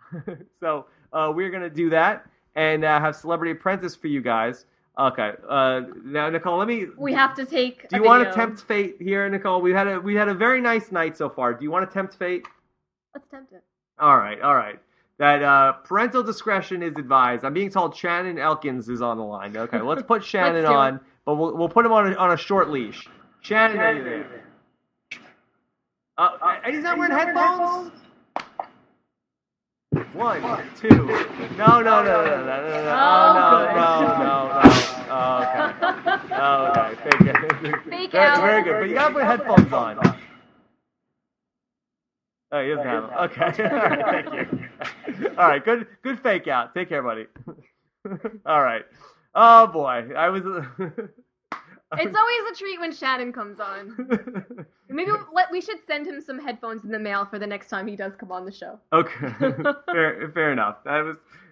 so uh, we're going to do that and uh, have Celebrity Apprentice for you guys. Okay. Uh, now, Nicole, let me... We have to take Do a you want to video. tempt fate here, Nicole? We had a we had a very nice night so far. Do you want to tempt fate? Let's tempt it. All right, all right. That uh, parental discretion is advised. I'm being told Shannon Elkins is on the line. Okay, let's put Shannon do it. on, but we'll we'll put him on a, on a short leash. Shannon, are you there? Uh, and he's not wearing headphones? One, two. No, no, no, no, no, no, no, no, Oh, no, no, no, no. Oh, okay. Oh, okay. Fake it. Fake very, out. very good. But you gotta put headphones on. Oh, he doesn't have them. Okay. All right, thank you. All right, good, good fake out. Take care, buddy. All right. Oh boy, I was. It's always a treat when Shannon comes on. Maybe we'll, let, we should send him some headphones in the mail for the next time he does come on the show. Okay, fair, fair enough. That was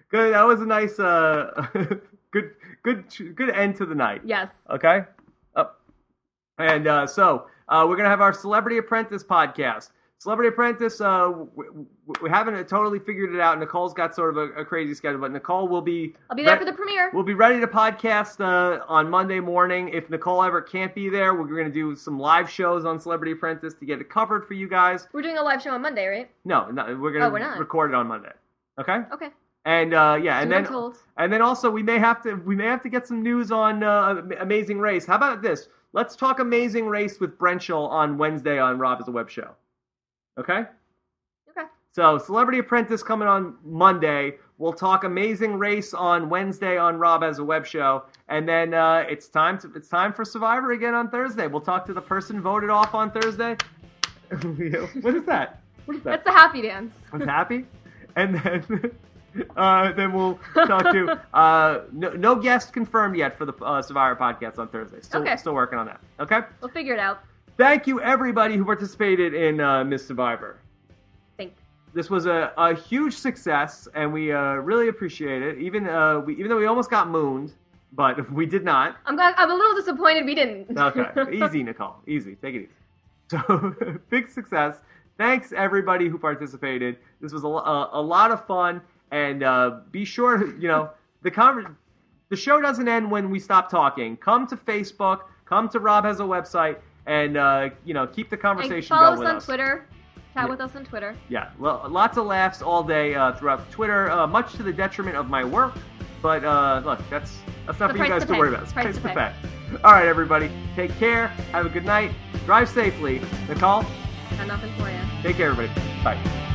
Good. That was a nice, uh, good, good, good end to the night. Yes. Okay. Oh. And uh, so uh, we're gonna have our Celebrity Apprentice podcast. Celebrity Apprentice, uh, we, we haven't totally figured it out. Nicole's got sort of a, a crazy schedule, but Nicole will be. I'll be there re- for the premiere. We'll be ready to podcast uh, on Monday morning. If Nicole ever can't be there, we're going to do some live shows on Celebrity Apprentice to get it covered for you guys. We're doing a live show on Monday, right? No, no we're going Oh, we're not. to record it on Monday. Okay. Okay. And uh, yeah, and So I'm then told. and then also we may have to we may have to get some news on uh, Amazing Race. How about this? Let's talk Amazing Race with Brenchel on Wednesday on Rob as a Web Show. Okay. Okay. So Celebrity Apprentice coming on Monday. We'll talk Amazing Race on Wednesday on Rob as a Web Show, and then uh, it's time to it's time for Survivor again on Thursday. We'll talk to the person voted off on Thursday. What is that? What is that? That's the happy dance. I'm happy, and then uh, then we'll talk to uh, no, no guest confirmed yet for the uh, Survivor podcast on Thursday. Still, Okay. still working on that. Okay. We'll figure it out. Thank you everybody who participated in uh, Miss Survivor. Thanks. This was a, a huge success, and we uh, really appreciate it. Even uh, we, even though we almost got mooned, but we did not. I'm glad, I'm a little disappointed we didn't. Okay, easy, Nicole. Easy. Take it easy. So, big success. Thanks, everybody who participated. This was a, a, a lot of fun, and uh, be sure, you know, the conver- the show doesn't end when we stop talking. Come to Facebook. Come to Rob Has a Website, and, uh, you know, keep the And conversation follow going us on with us. Twitter. Chat Yeah. with us on Twitter. Yeah, lo- lots of laughs all day uh, throughout Twitter, uh, much to the detriment of my work. But uh, look, that's that's not The for you price guys to to pay. worry about. It's Price price to to pay. pay. All right, everybody, take care. Have a good night. Drive safely. Nicole, Got nothing for you. take care, everybody. Bye.